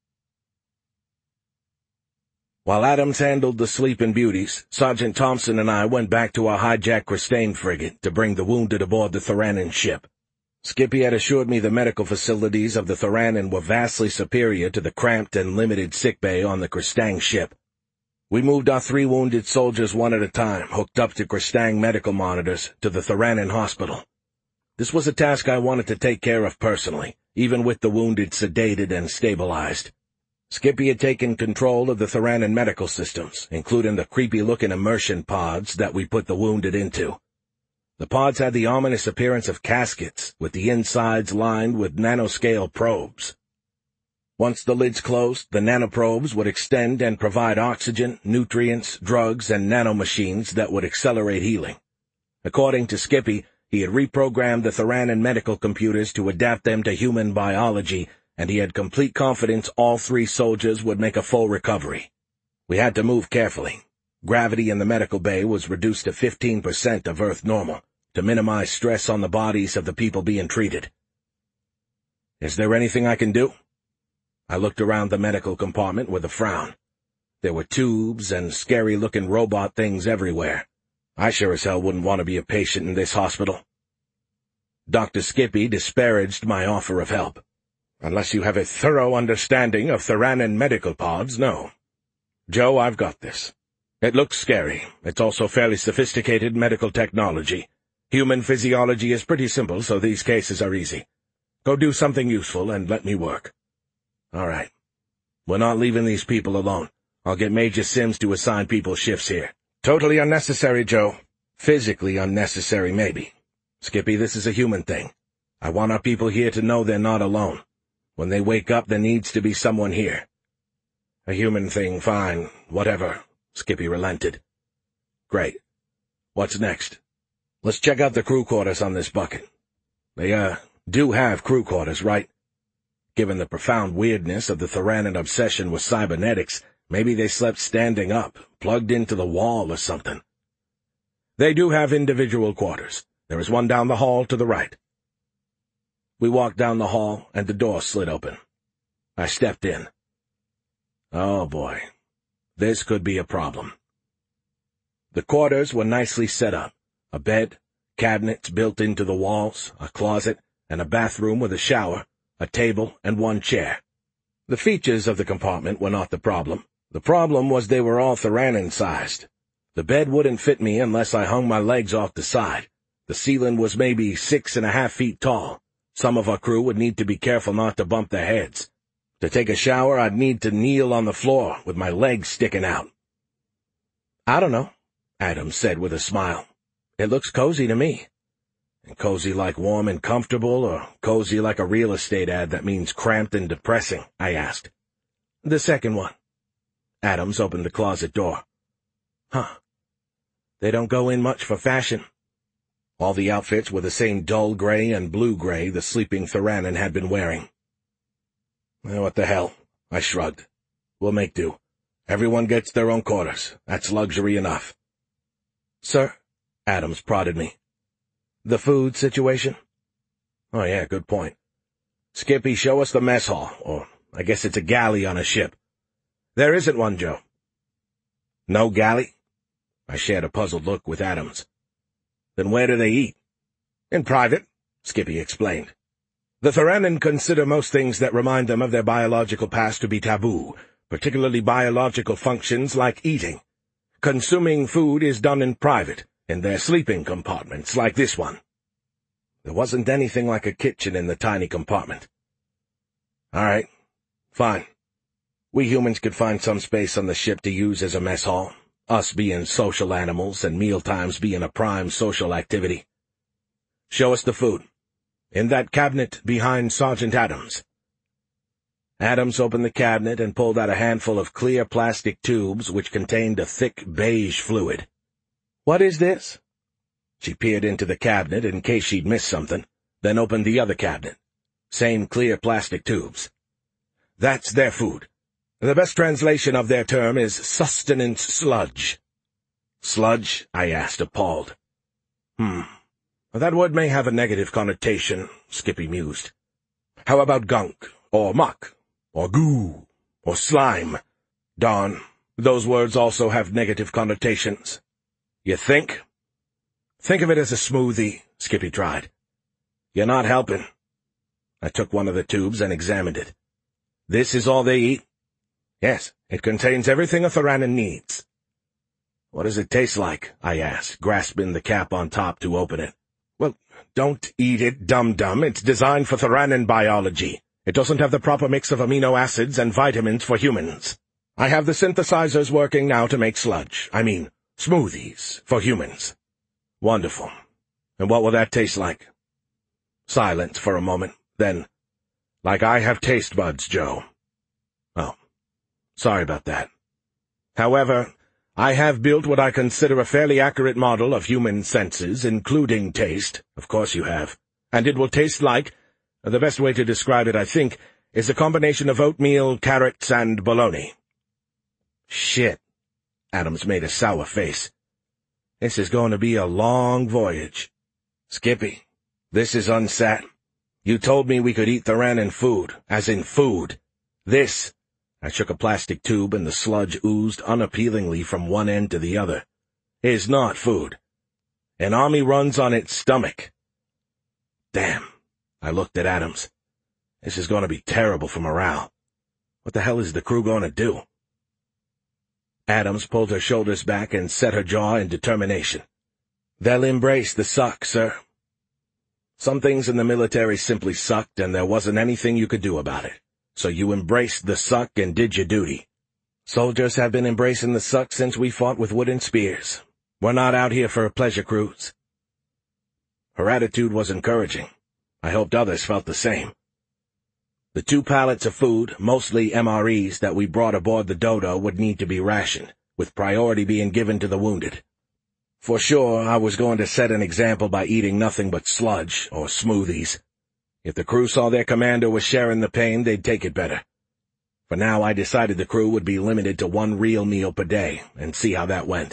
S1: While Adams handled the sleeping beauties, Sergeant Thompson and I went back to our hijacked Christane frigate to bring the wounded aboard the Theranin ship. Skippy had assured me the medical facilities of the Theranin were vastly superior to the cramped and limited sickbay on the Christang ship. We moved our three wounded soldiers one at a time, hooked up to Christang medical monitors, to the Theranin hospital. This was a task I wanted to take care of personally, even with the wounded sedated and stabilized. Skippy had taken control of the Theranin medical systems, including the creepy-looking immersion pods that we put the wounded into. The pods had the ominous appearance of caskets, with the insides lined with nanoscale probes. Once the lids closed, the nanoprobes would extend and provide oxygen, nutrients, drugs, and nanomachines that would accelerate healing. According to Skippy, he had reprogrammed the Theranin medical computers to adapt them to human biology, and he had complete confidence all three soldiers would make a full recovery. We had to move carefully. Gravity in the medical bay was reduced to fifteen percent of Earth normal, to minimize stress on the bodies of the people being treated. Is there anything I can do? I looked around the medical compartment with a frown. There were tubes and scary-looking robot things everywhere. I sure as hell wouldn't want to be a patient in this hospital. Doctor Skippy disparaged my offer of help. Unless you have a thorough understanding of Theranin medical pods, no. Joe, I've got this. It looks scary. It's also fairly sophisticated medical technology. Human physiology is pretty simple, so these cases are easy. Go do something useful and let me work. All right. We're not leaving these people alone. I'll get Major Sims to assign people shifts here. Totally unnecessary, Joe. Physically unnecessary, maybe. Skippy, this is a human thing. I want our people here to know they're not alone. When they wake up, there needs to be someone here. A human thing, fine. Whatever. Skippy relented. Great. What's next? Let's check out the crew quarters on this bucket. They, uh, do have crew quarters, right? Given the profound weirdness of the Theranin obsession with cybernetics, maybe they slept standing up, plugged into the wall or something. They do have individual quarters. There is one down the hall to the right. We walked down the hall, and the door slid open. I stepped in. Oh, boy. This could be a problem. The quarters were nicely set up. A bed, cabinets built into the walls, a closet, and a bathroom with a shower, a table, and one chair. The features of the compartment were not the problem. The problem was they were all Theranin-sized. The bed wouldn't fit me unless I hung my legs off the side. The ceiling was maybe six and a half feet tall. Some of our crew would need to be careful not to bump their heads. To take a shower, I'd need to kneel on the floor with my legs sticking out. I don't know, Adams said with a smile. It looks cozy to me. And cozy like warm and comfortable, or cozy like a real estate ad that means cramped and depressing? I asked. The second one. Adams opened the closet door. Huh. They don't go in much for fashion. All the outfits were the same dull gray and blue-gray the sleeping Theranin had been wearing. Eh, what the hell? I shrugged. We'll make do. Everyone gets their own quarters. That's luxury enough. Sir, Adams prodded me. The food situation? Oh yeah, good point. Skippy, show us the mess hall, or I guess it's a galley on a ship. There isn't one, Joe. No galley? I shared a puzzled look with Adams. Then where do they eat? In private, Skippy explained. The Theranin consider most things that remind them of their biological past to be taboo, particularly biological functions like eating. Consuming food is done in private, in their sleeping compartments like this one. There wasn't anything like a kitchen in the tiny compartment. All right, fine. We humans could find some space on the ship to use as a mess hall, us being social animals and mealtimes being a prime social activity. Show us the food. In that cabinet behind Sergeant Adams. Adams opened the cabinet and pulled out a handful of clear plastic tubes which contained a thick beige fluid. What is this? She peered into the cabinet in case she'd missed something, then opened the other cabinet. Same clear plastic tubes. That's their food. The best translation of their term is sustenance sludge. Sludge? I asked, appalled. Hmm. That word may have a negative connotation, Skippy mused. How about gunk, or muck, or goo, or slime? Darn, those words also have negative connotations. You think? Think of it as a smoothie, Skippy tried. You're not helping. I took one of the tubes and examined it. This is all they eat? Yes, it contains everything a Theranin needs. What does it taste like? I asked, grasping the cap on top to open it. Well, don't eat it, dum-dum. It's designed for Theranin biology. It doesn't have the proper mix of amino acids and vitamins for humans. I have the synthesizers working now to make sludge. I mean, smoothies for humans. Wonderful. And what will that taste like? Silence for a moment, then, like I have taste buds, Joe. Oh, sorry about that. However, I have built what I consider a fairly accurate model of human senses, including taste. Of course you have. And it will taste like, the best way to describe it, I think, is a combination of oatmeal, carrots, and bologna. Shit. Adams made a sour face. This is going to be a long voyage. Skippy, this is unsat. You told me we could eat Theranin food, as in food. This... I shook a plastic tube and the sludge oozed unappealingly from one end to the other. Is not food. An army runs on its stomach. Damn. I looked at Adams. This is going to be terrible for morale. What the hell is the crew going to do? Adams pulled her shoulders back and set her jaw in determination. They'll embrace the suck, sir. Some things in the military simply sucked, and there wasn't anything you could do about it. So you embraced the suck and did your duty. Soldiers have been embracing the suck since we fought with wooden spears. We're not out here for a pleasure cruise. Her attitude was encouraging. I hoped others felt the same. The two pallets of food, mostly M R Es, that we brought aboard the Dodo would need to be rationed, with priority being given to the wounded. For sure, I was going to set an example by eating nothing but sludge or smoothies. If the crew saw their commander was sharing the pain, they'd take it better. For now, I decided the crew would be limited to one real meal per day, and see how that went.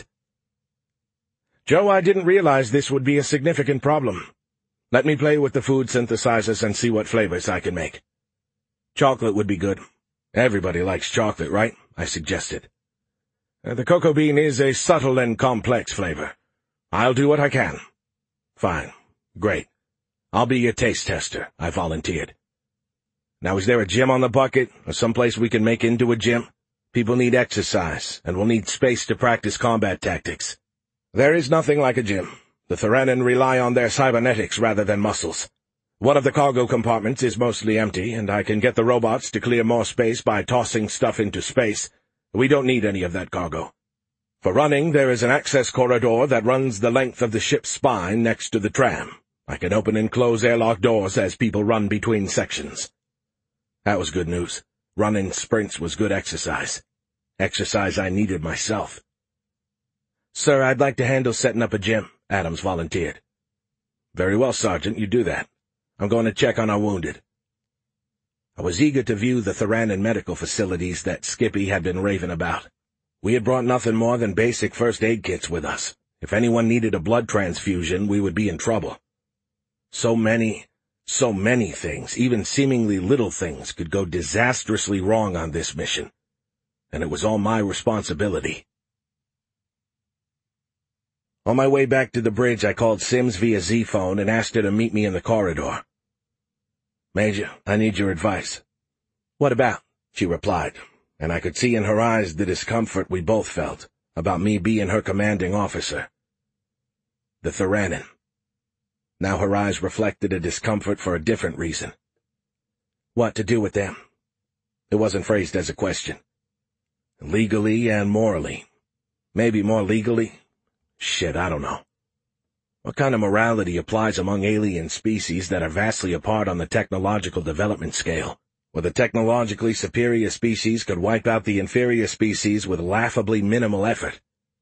S1: Joe, I didn't realize this would be a significant problem. Let me play with the food synthesizers and see what flavors I can make. Chocolate would be good. Everybody likes chocolate, right? I suggested. Uh, the cocoa bean is a subtle and complex flavor. I'll do what I can. Fine. Great. I'll be your taste tester, I volunteered. Now, is there a gym on the bucket, or someplace we can make into a gym? People need exercise, and will need space to practice combat tactics. There is nothing like a gym. The Theranin rely on their cybernetics rather than muscles. One of the cargo compartments is mostly empty, and I can get the robots to clear more space by tossing stuff into space. We don't need any of that cargo. For running, there is an access corridor that runs the length of the ship's spine next to the tram. I can open and close airlock doors as people run between sections. That was good news. Running sprints was good exercise. Exercise I needed myself. "Sir, I'd like to handle setting up a gym," Adams volunteered. "Very well, Sergeant, you do that. I'm going to check on our wounded." I was eager to view the Theranon medical facilities that Skippy had been raving about. We had brought nothing more than basic first aid kits with us. If anyone needed a blood transfusion, we would be in trouble. So many, so many things, even seemingly little things, could go disastrously wrong on this mission. And it was all my responsibility. On my way back to the bridge, I called Sims via Z-phone and asked her to meet me in the corridor. "Major, I need your advice." "What about?" she replied, and I could see in her eyes the discomfort we both felt about me being her commanding officer. The Theranon. Now her eyes reflected a discomfort for a different reason. "What to do with them?" It wasn't phrased as a question. "Legally and morally. Maybe more legally. Shit, I don't know. What kind of morality applies among alien species that are vastly apart on the technological development scale, where the technologically superior species could wipe out the inferior species with laughably minimal effort?"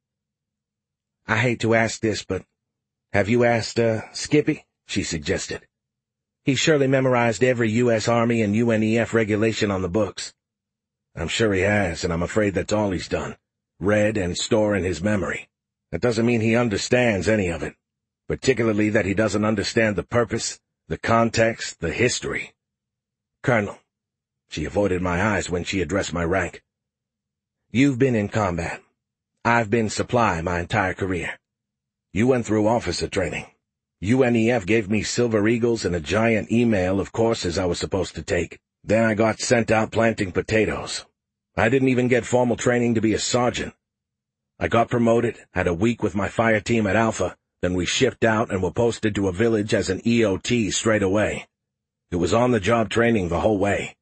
S1: "I hate to ask this, but have you asked, uh, Skippy?" she suggested. "He surely memorized every U S Army and U N E F regulation on the books." "I'm sure he has, and I'm afraid that's all he's done. Read and store in his memory. That doesn't mean he understands any of it, particularly that he doesn't understand the purpose, the context, the history." "Colonel," she avoided my eyes when she addressed my rank, "you've been in combat. I've been supply my entire career. You went through officer training. U N E F gave me Silver Eagles and a giant email of courses I was supposed to take. Then I got sent out planting potatoes. I didn't even get formal training to be a sergeant. I got promoted, had a week with my fire team at Alpha, then we shipped out and were posted to a village as an E O T straight away. It was on-the-job training the whole way."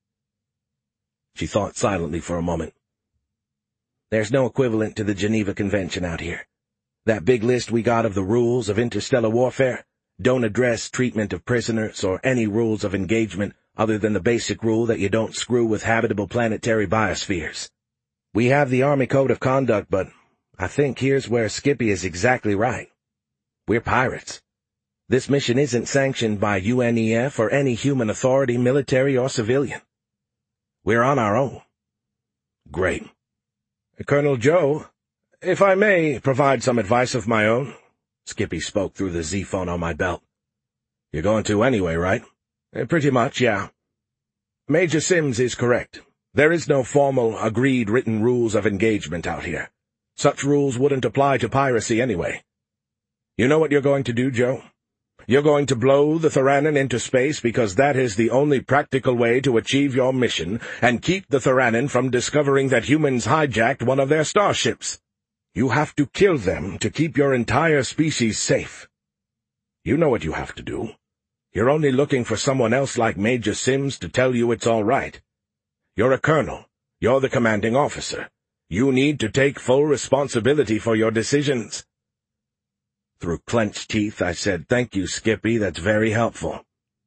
S1: She thought silently for a moment. "There's no equivalent to the Geneva Convention out here. That big list we got of the rules of interstellar warfare don't address treatment of prisoners or any rules of engagement other than the basic rule that you don't screw with habitable planetary biospheres. We have the Army Code of Conduct, but I think here's where Skippy is exactly right. We're pirates. This mission isn't sanctioned by U N E F or any human authority, military or civilian. We're on our own." "Great. Colonel Joe, if I may provide some advice of my own," Skippy spoke through the Z-phone on my belt. "You're going to anyway, right?" "Pretty much, yeah." "Major Sims is correct. There is no formal, agreed written rules of engagement out here. Such rules wouldn't apply to piracy anyway. You know what you're going to do, Joe? You're going to blow the Theranon into space because that is the only practical way to achieve your mission and keep the Theranon from discovering that humans hijacked one of their starships. You have to kill them to keep your entire species safe. You know what you have to do. You're only looking for someone else like Major Sims to tell you it's all right. You're a colonel. You're the commanding officer. You need to take full responsibility for your decisions." Through clenched teeth, I said, "Thank you, Skippy, that's very helpful."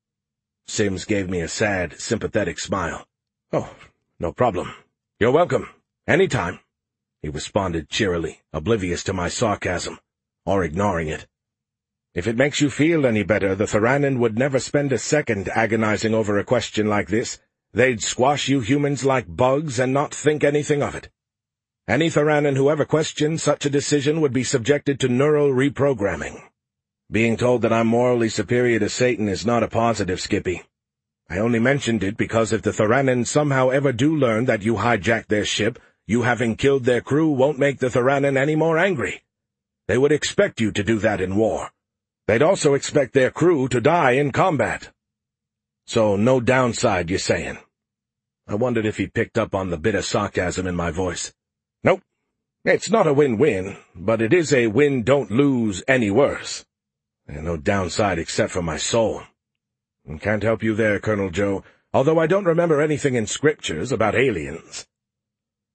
S1: Sims gave me a sad, sympathetic smile. "Oh, no problem. You're welcome. Any time," he responded cheerily, oblivious to my sarcasm, or ignoring it. "If it makes you feel any better, the Theranon would never spend a second agonizing over a question like this. They'd squash you humans like bugs and not think anything of it. Any Theranon who ever questioned such a decision would be subjected to neural reprogramming. Being told that I'm morally superior to Satan is not a positive, Skippy. I only mentioned it because if the Theranon somehow ever do learn that you hijacked their ship, you having killed their crew won't make the Theranon any more angry. They would expect you to do that in war. They'd also expect their crew to die in combat. So no downside, you're saying?" I wondered if he picked up on the bitter sarcasm in my voice. "Nope. It's not a win-win, but it is a win-don't-lose any worse. And no downside except for my soul. Can't help you there, Colonel Joe, although I don't remember anything in scriptures about aliens."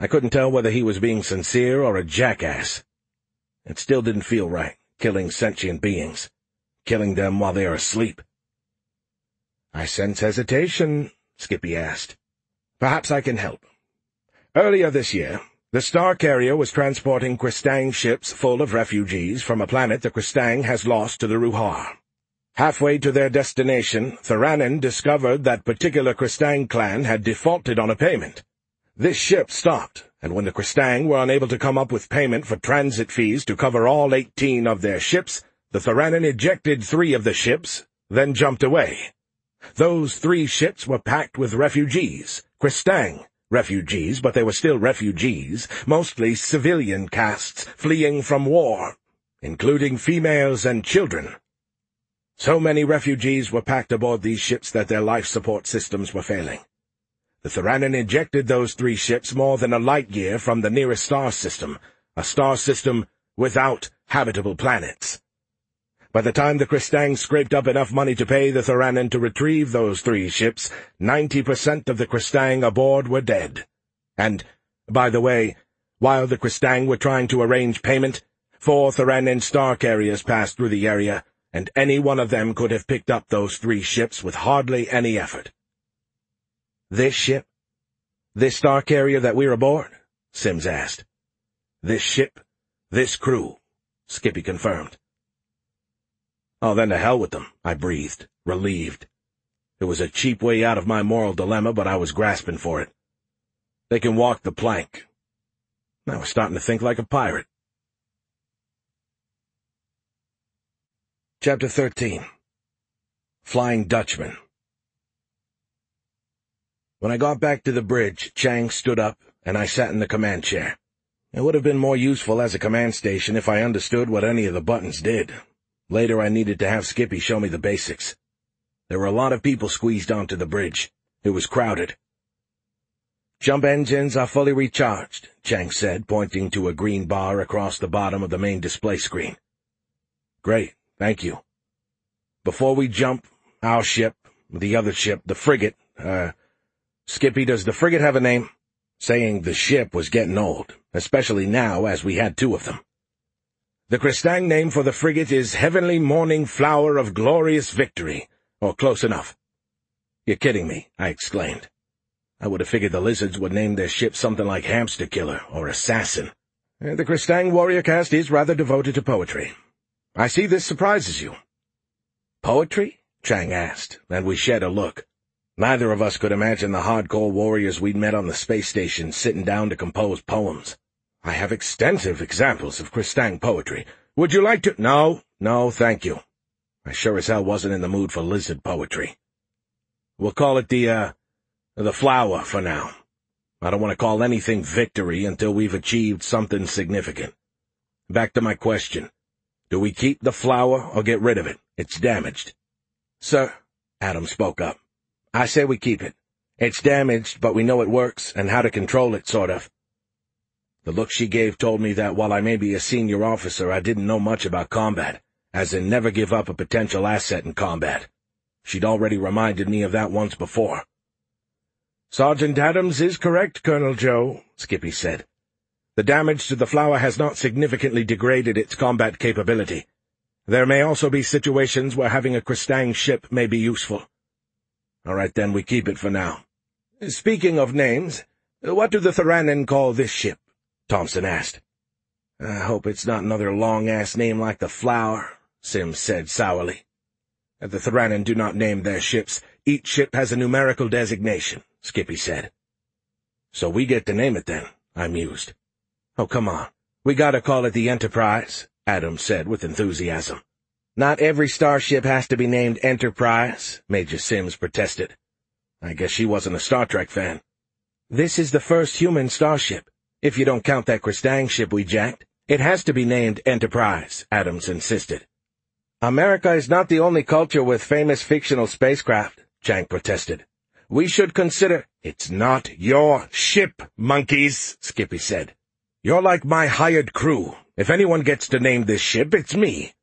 S1: I couldn't tell whether he was being sincere or a jackass. It still didn't feel right, killing sentient beings, killing them while they are asleep. "I sense hesitation," Skippy asked. "Perhaps I can help. Earlier this year, the Star Carrier was transporting Kristang ships full of refugees from a planet the Kristang has lost to the Ruhar. Halfway to their destination, Theranen discovered that particular Kristang clan had defaulted on a payment. This ship stopped, and when the Kristang were unable to come up with payment for transit fees to cover all eighteen of their ships, the Theranen ejected three of the ships, then jumped away. Those three ships were packed with refugees, Kristang refugees, but they were still refugees, mostly civilian castes fleeing from war, including females and children. So many refugees were packed aboard these ships that their life support systems were failing. The Theranen ejected those three ships more than a light year from the nearest star system, a star system without habitable planets. By the time the Kristang scraped up enough money to pay the Theranen to retrieve those three ships, ninety percent of the Kristang aboard were dead. And, by the way, while the Kristang were trying to arrange payment, four Theranen star carriers passed through the area, and any one of them could have picked up those three ships with hardly any effort. "This ship? This star carrier that we're aboard?" Sims asked. "This ship, this crew," Skippy confirmed. "Oh, then to hell with them," I breathed, relieved. It was a cheap way out of my moral dilemma, but I was grasping for it. They can walk the plank. I was starting to think like a pirate. Chapter thirteen. Flying Dutchman. When I got back to the bridge, Chang stood up, and I sat in the command chair. It would have been more useful as a command station if I understood what any of the buttons did. Later I needed to have Skippy show me the basics. There were a lot of people squeezed onto the bridge. It was crowded. "Jump engines are fully recharged," Chang said, pointing to a green bar across the bottom of the main display screen. "Great, thank you. Before we jump, our ship, the other ship, the frigate, uh... Skippy, does the frigate have a name?" Saying the ship was getting old, especially now as we had two of them. "The Kristang name for the frigate is Heavenly Morning Flower of Glorious Victory, or close enough." "You're kidding me," I exclaimed. I would have figured the lizards would name their ship something like Hamster Killer or Assassin. The Kristang warrior caste is rather devoted to poetry. I see this surprises you." "Poetry?" Chang asked, and we shared a look. Neither of us could imagine the hardcore warriors we'd met on the space station sitting down to compose poems. "I have extensive examples of Kristang poetry. Would you like to—" No, no, thank you. I sure as hell wasn't in the mood for lizard poetry. "We'll call it the, uh, the flower for now. I don't want to call anything victory until we've achieved something significant. Back to my question. Do we keep the flower or get rid of it? It's damaged." "Sir," Adam spoke up, "I say we keep it. It's damaged, but we know it works, and how to control it, sort of." The look she gave told me that while I may be a senior officer, I didn't know much about combat, as in never give up a potential asset in combat. She'd already reminded me of that once before. "Sergeant Adams is correct, Colonel Joe," Skippy said. "The damage to the flower has not significantly degraded its combat capability. There may also be situations where having a Kristang ship may be useful." "All right, then, we keep it for now." "Speaking of names, what do the Theranen call this ship?" Thompson asked. "I hope it's not another long-ass name like the flower," Sims said sourly. "The Theranen do not name their ships. Each ship has a numerical designation," Skippy said. "So we get to name it then," I mused. "Oh, come on. We gotta call it the Enterprise," Adam said with enthusiasm. "Not every starship has to be named Enterprise," Major Sims protested. I guess she wasn't a Star Trek fan. "This is the first human starship, if you don't count that Kristang ship we jacked. It has to be named Enterprise," Adams insisted. "America is not the only culture with famous fictional spacecraft," Chang protested. "We should consider—" "It's not your ship, monkeys," Skippy said. "You're like my hired crew. If anyone gets to name this ship, it's me."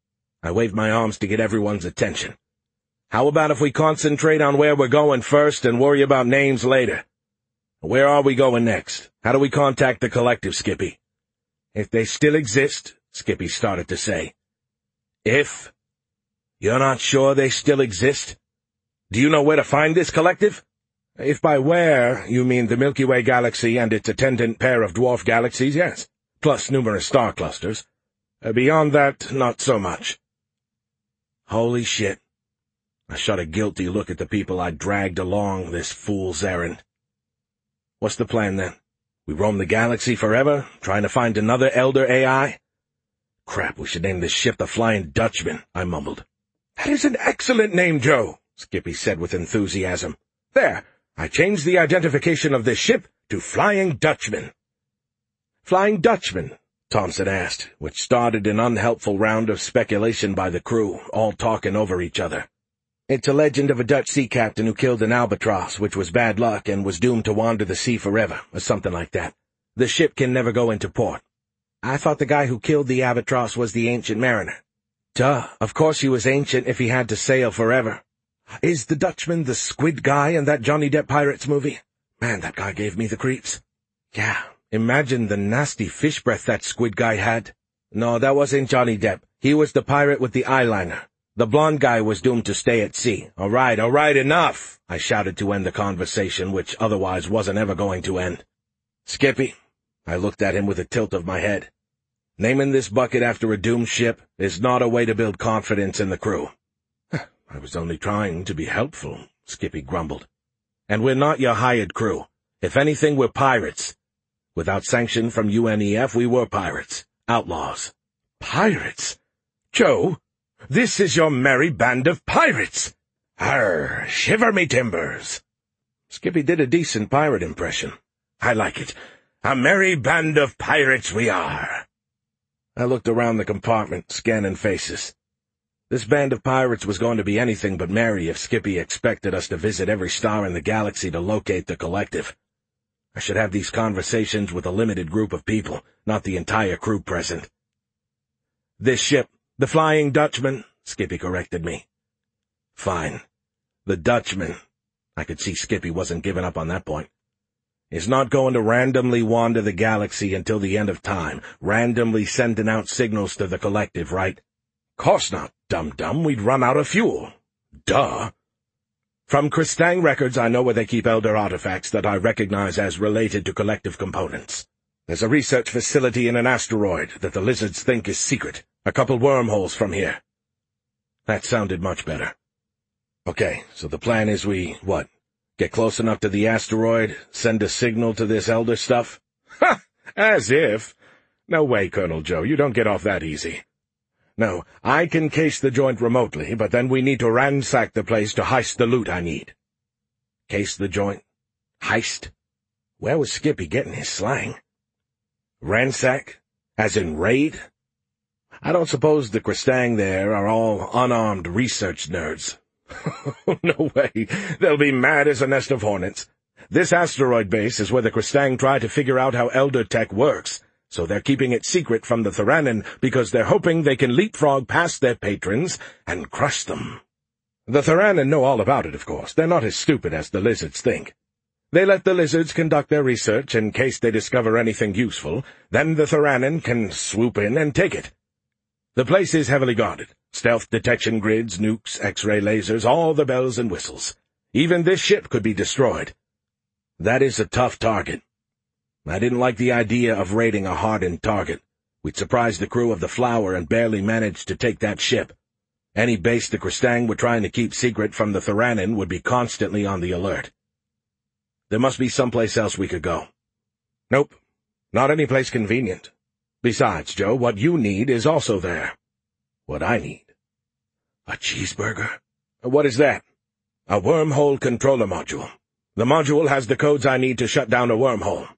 S1: I waved my arms to get everyone's attention. "How about if we concentrate on where we're going first and worry about names later?" Where are we going next? How do we contact the Collective, Skippy? If they still exist, Skippy started to say. If? You're not sure they still exist? Do you know where to find this Collective? If by where you mean the Milky Way galaxy and its attendant pair of dwarf galaxies, yes, plus numerous star clusters. Uh, beyond that, not so much. Holy shit. I shot a guilty look at the people I'd dragged along this fool's errand. What's the plan, then? We roam the galaxy forever, trying to find another Elder A I? Crap, we should name this ship the Flying Dutchman, I mumbled. That is an excellent name, Joe, Skippy said with enthusiasm. There, I changed the identification of this ship to Flying Dutchman. Flying Dutchman? Thompson asked, which started an unhelpful round of speculation by the crew, all talking over each other. It's a legend of a Dutch sea captain who killed an albatross, which was bad luck and was doomed to wander the sea forever, or something like that. The ship can never go into port. I thought the guy who killed the albatross was the Ancient Mariner. Duh, of course he was ancient if he had to sail forever. Is the Dutchman the squid guy in that Johnny Depp Pirates movie? Man, that guy gave me the creeps. Yeah, imagine the nasty fish breath that squid guy had. No, that wasn't Johnny Depp. He was the pirate with the eyeliner. The blonde guy was doomed to stay at sea. All right, all right, enough, I shouted to end the conversation, which otherwise wasn't ever going to end. Skippy, I looked at him with a tilt of my head. Naming this bucket after a doomed ship is not a way to build confidence in the crew. I was only trying to be helpful, Skippy grumbled. And we're not your hired crew. If anything, we're pirates. Without sanction from U N E F, we were pirates. Outlaws. Pirates? Joe? This is your merry band of pirates! Arr, shiver me timbers! Skippy did a decent pirate impression. I like it. A merry band of pirates we are. I looked around the compartment, scanning faces. This band of pirates was going to be anything but merry if Skippy expected us to visit every star in the galaxy to locate the Collective. I should have these conversations with a limited group of people, not the entire crew present. This ship, the Flying Dutchman, Skippy corrected me. Fine. The Dutchman. I could see Skippy wasn't giving up on that point. Is not going to randomly wander the galaxy until the end of time, randomly sending out signals to the Collective, right? Course not, dum-dum. We'd run out of fuel. Duh. From Kristang records, I know where they keep Elder artifacts that I recognize as related to Collective components. There's a research facility in an asteroid that the lizards think is secret. A couple wormholes from here. That sounded much better. Okay, so the plan is we, what, get close enough to the asteroid, send a signal to this Elder stuff? Ha! As if. No way, Colonel Joe, you don't get off that easy. No, I can case the joint remotely, but then we need to ransack the place to heist the loot I need. Case the joint? Heist? Where was Skippy getting his slang? Ransack? As in raid? I don't suppose the Kristang there are all unarmed research nerds. No way. They'll be mad as a nest of hornets. This asteroid base is where the Kristang try to figure out how Elder tech works, so they're keeping it secret from the Theranin because they're hoping they can leapfrog past their patrons and crush them. The Theranin know all about it, of course. They're not as stupid as the lizards think. They let the lizards conduct their research in case they discover anything useful, then the Theranin can swoop in and take it. The place is heavily guarded. Stealth detection grids, nukes, X-ray lasers, all the bells and whistles. Even this ship could be destroyed. That is a tough target. I didn't like the idea of raiding a hardened target. We'd surprised the crew of the Flower and barely managed to take that ship. Any base the Kristang were trying to keep secret from the Theranin would be constantly on the alert. There must be someplace else we could go. Nope, not any place convenient. Besides, Joe, what you need is also there. What I need? A cheeseburger? What is that? A wormhole controller module. The module has the codes I need to shut down a wormhole.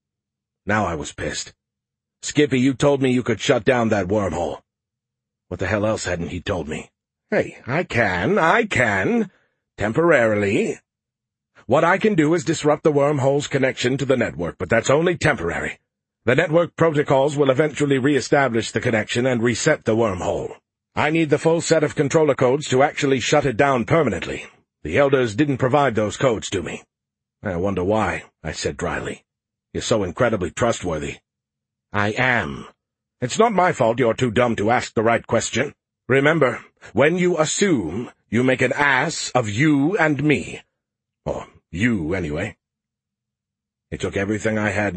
S1: Now I was pissed. Skippy, you told me you could shut down that wormhole. What the hell else hadn't he told me? Hey, I can, I can. Temporarily. What I can do is disrupt the wormhole's connection to the network, but that's only temporary. The network protocols will eventually re-establish the connection and reset the wormhole. I need the full set of controller codes to actually shut it down permanently. The Elders didn't provide those codes to me. I wonder why, I said dryly. You're so incredibly trustworthy. I am. It's not my fault you're too dumb to ask the right question. Remember, when you assume, you make an ass of you and me. Or you, anyway. It took everything I had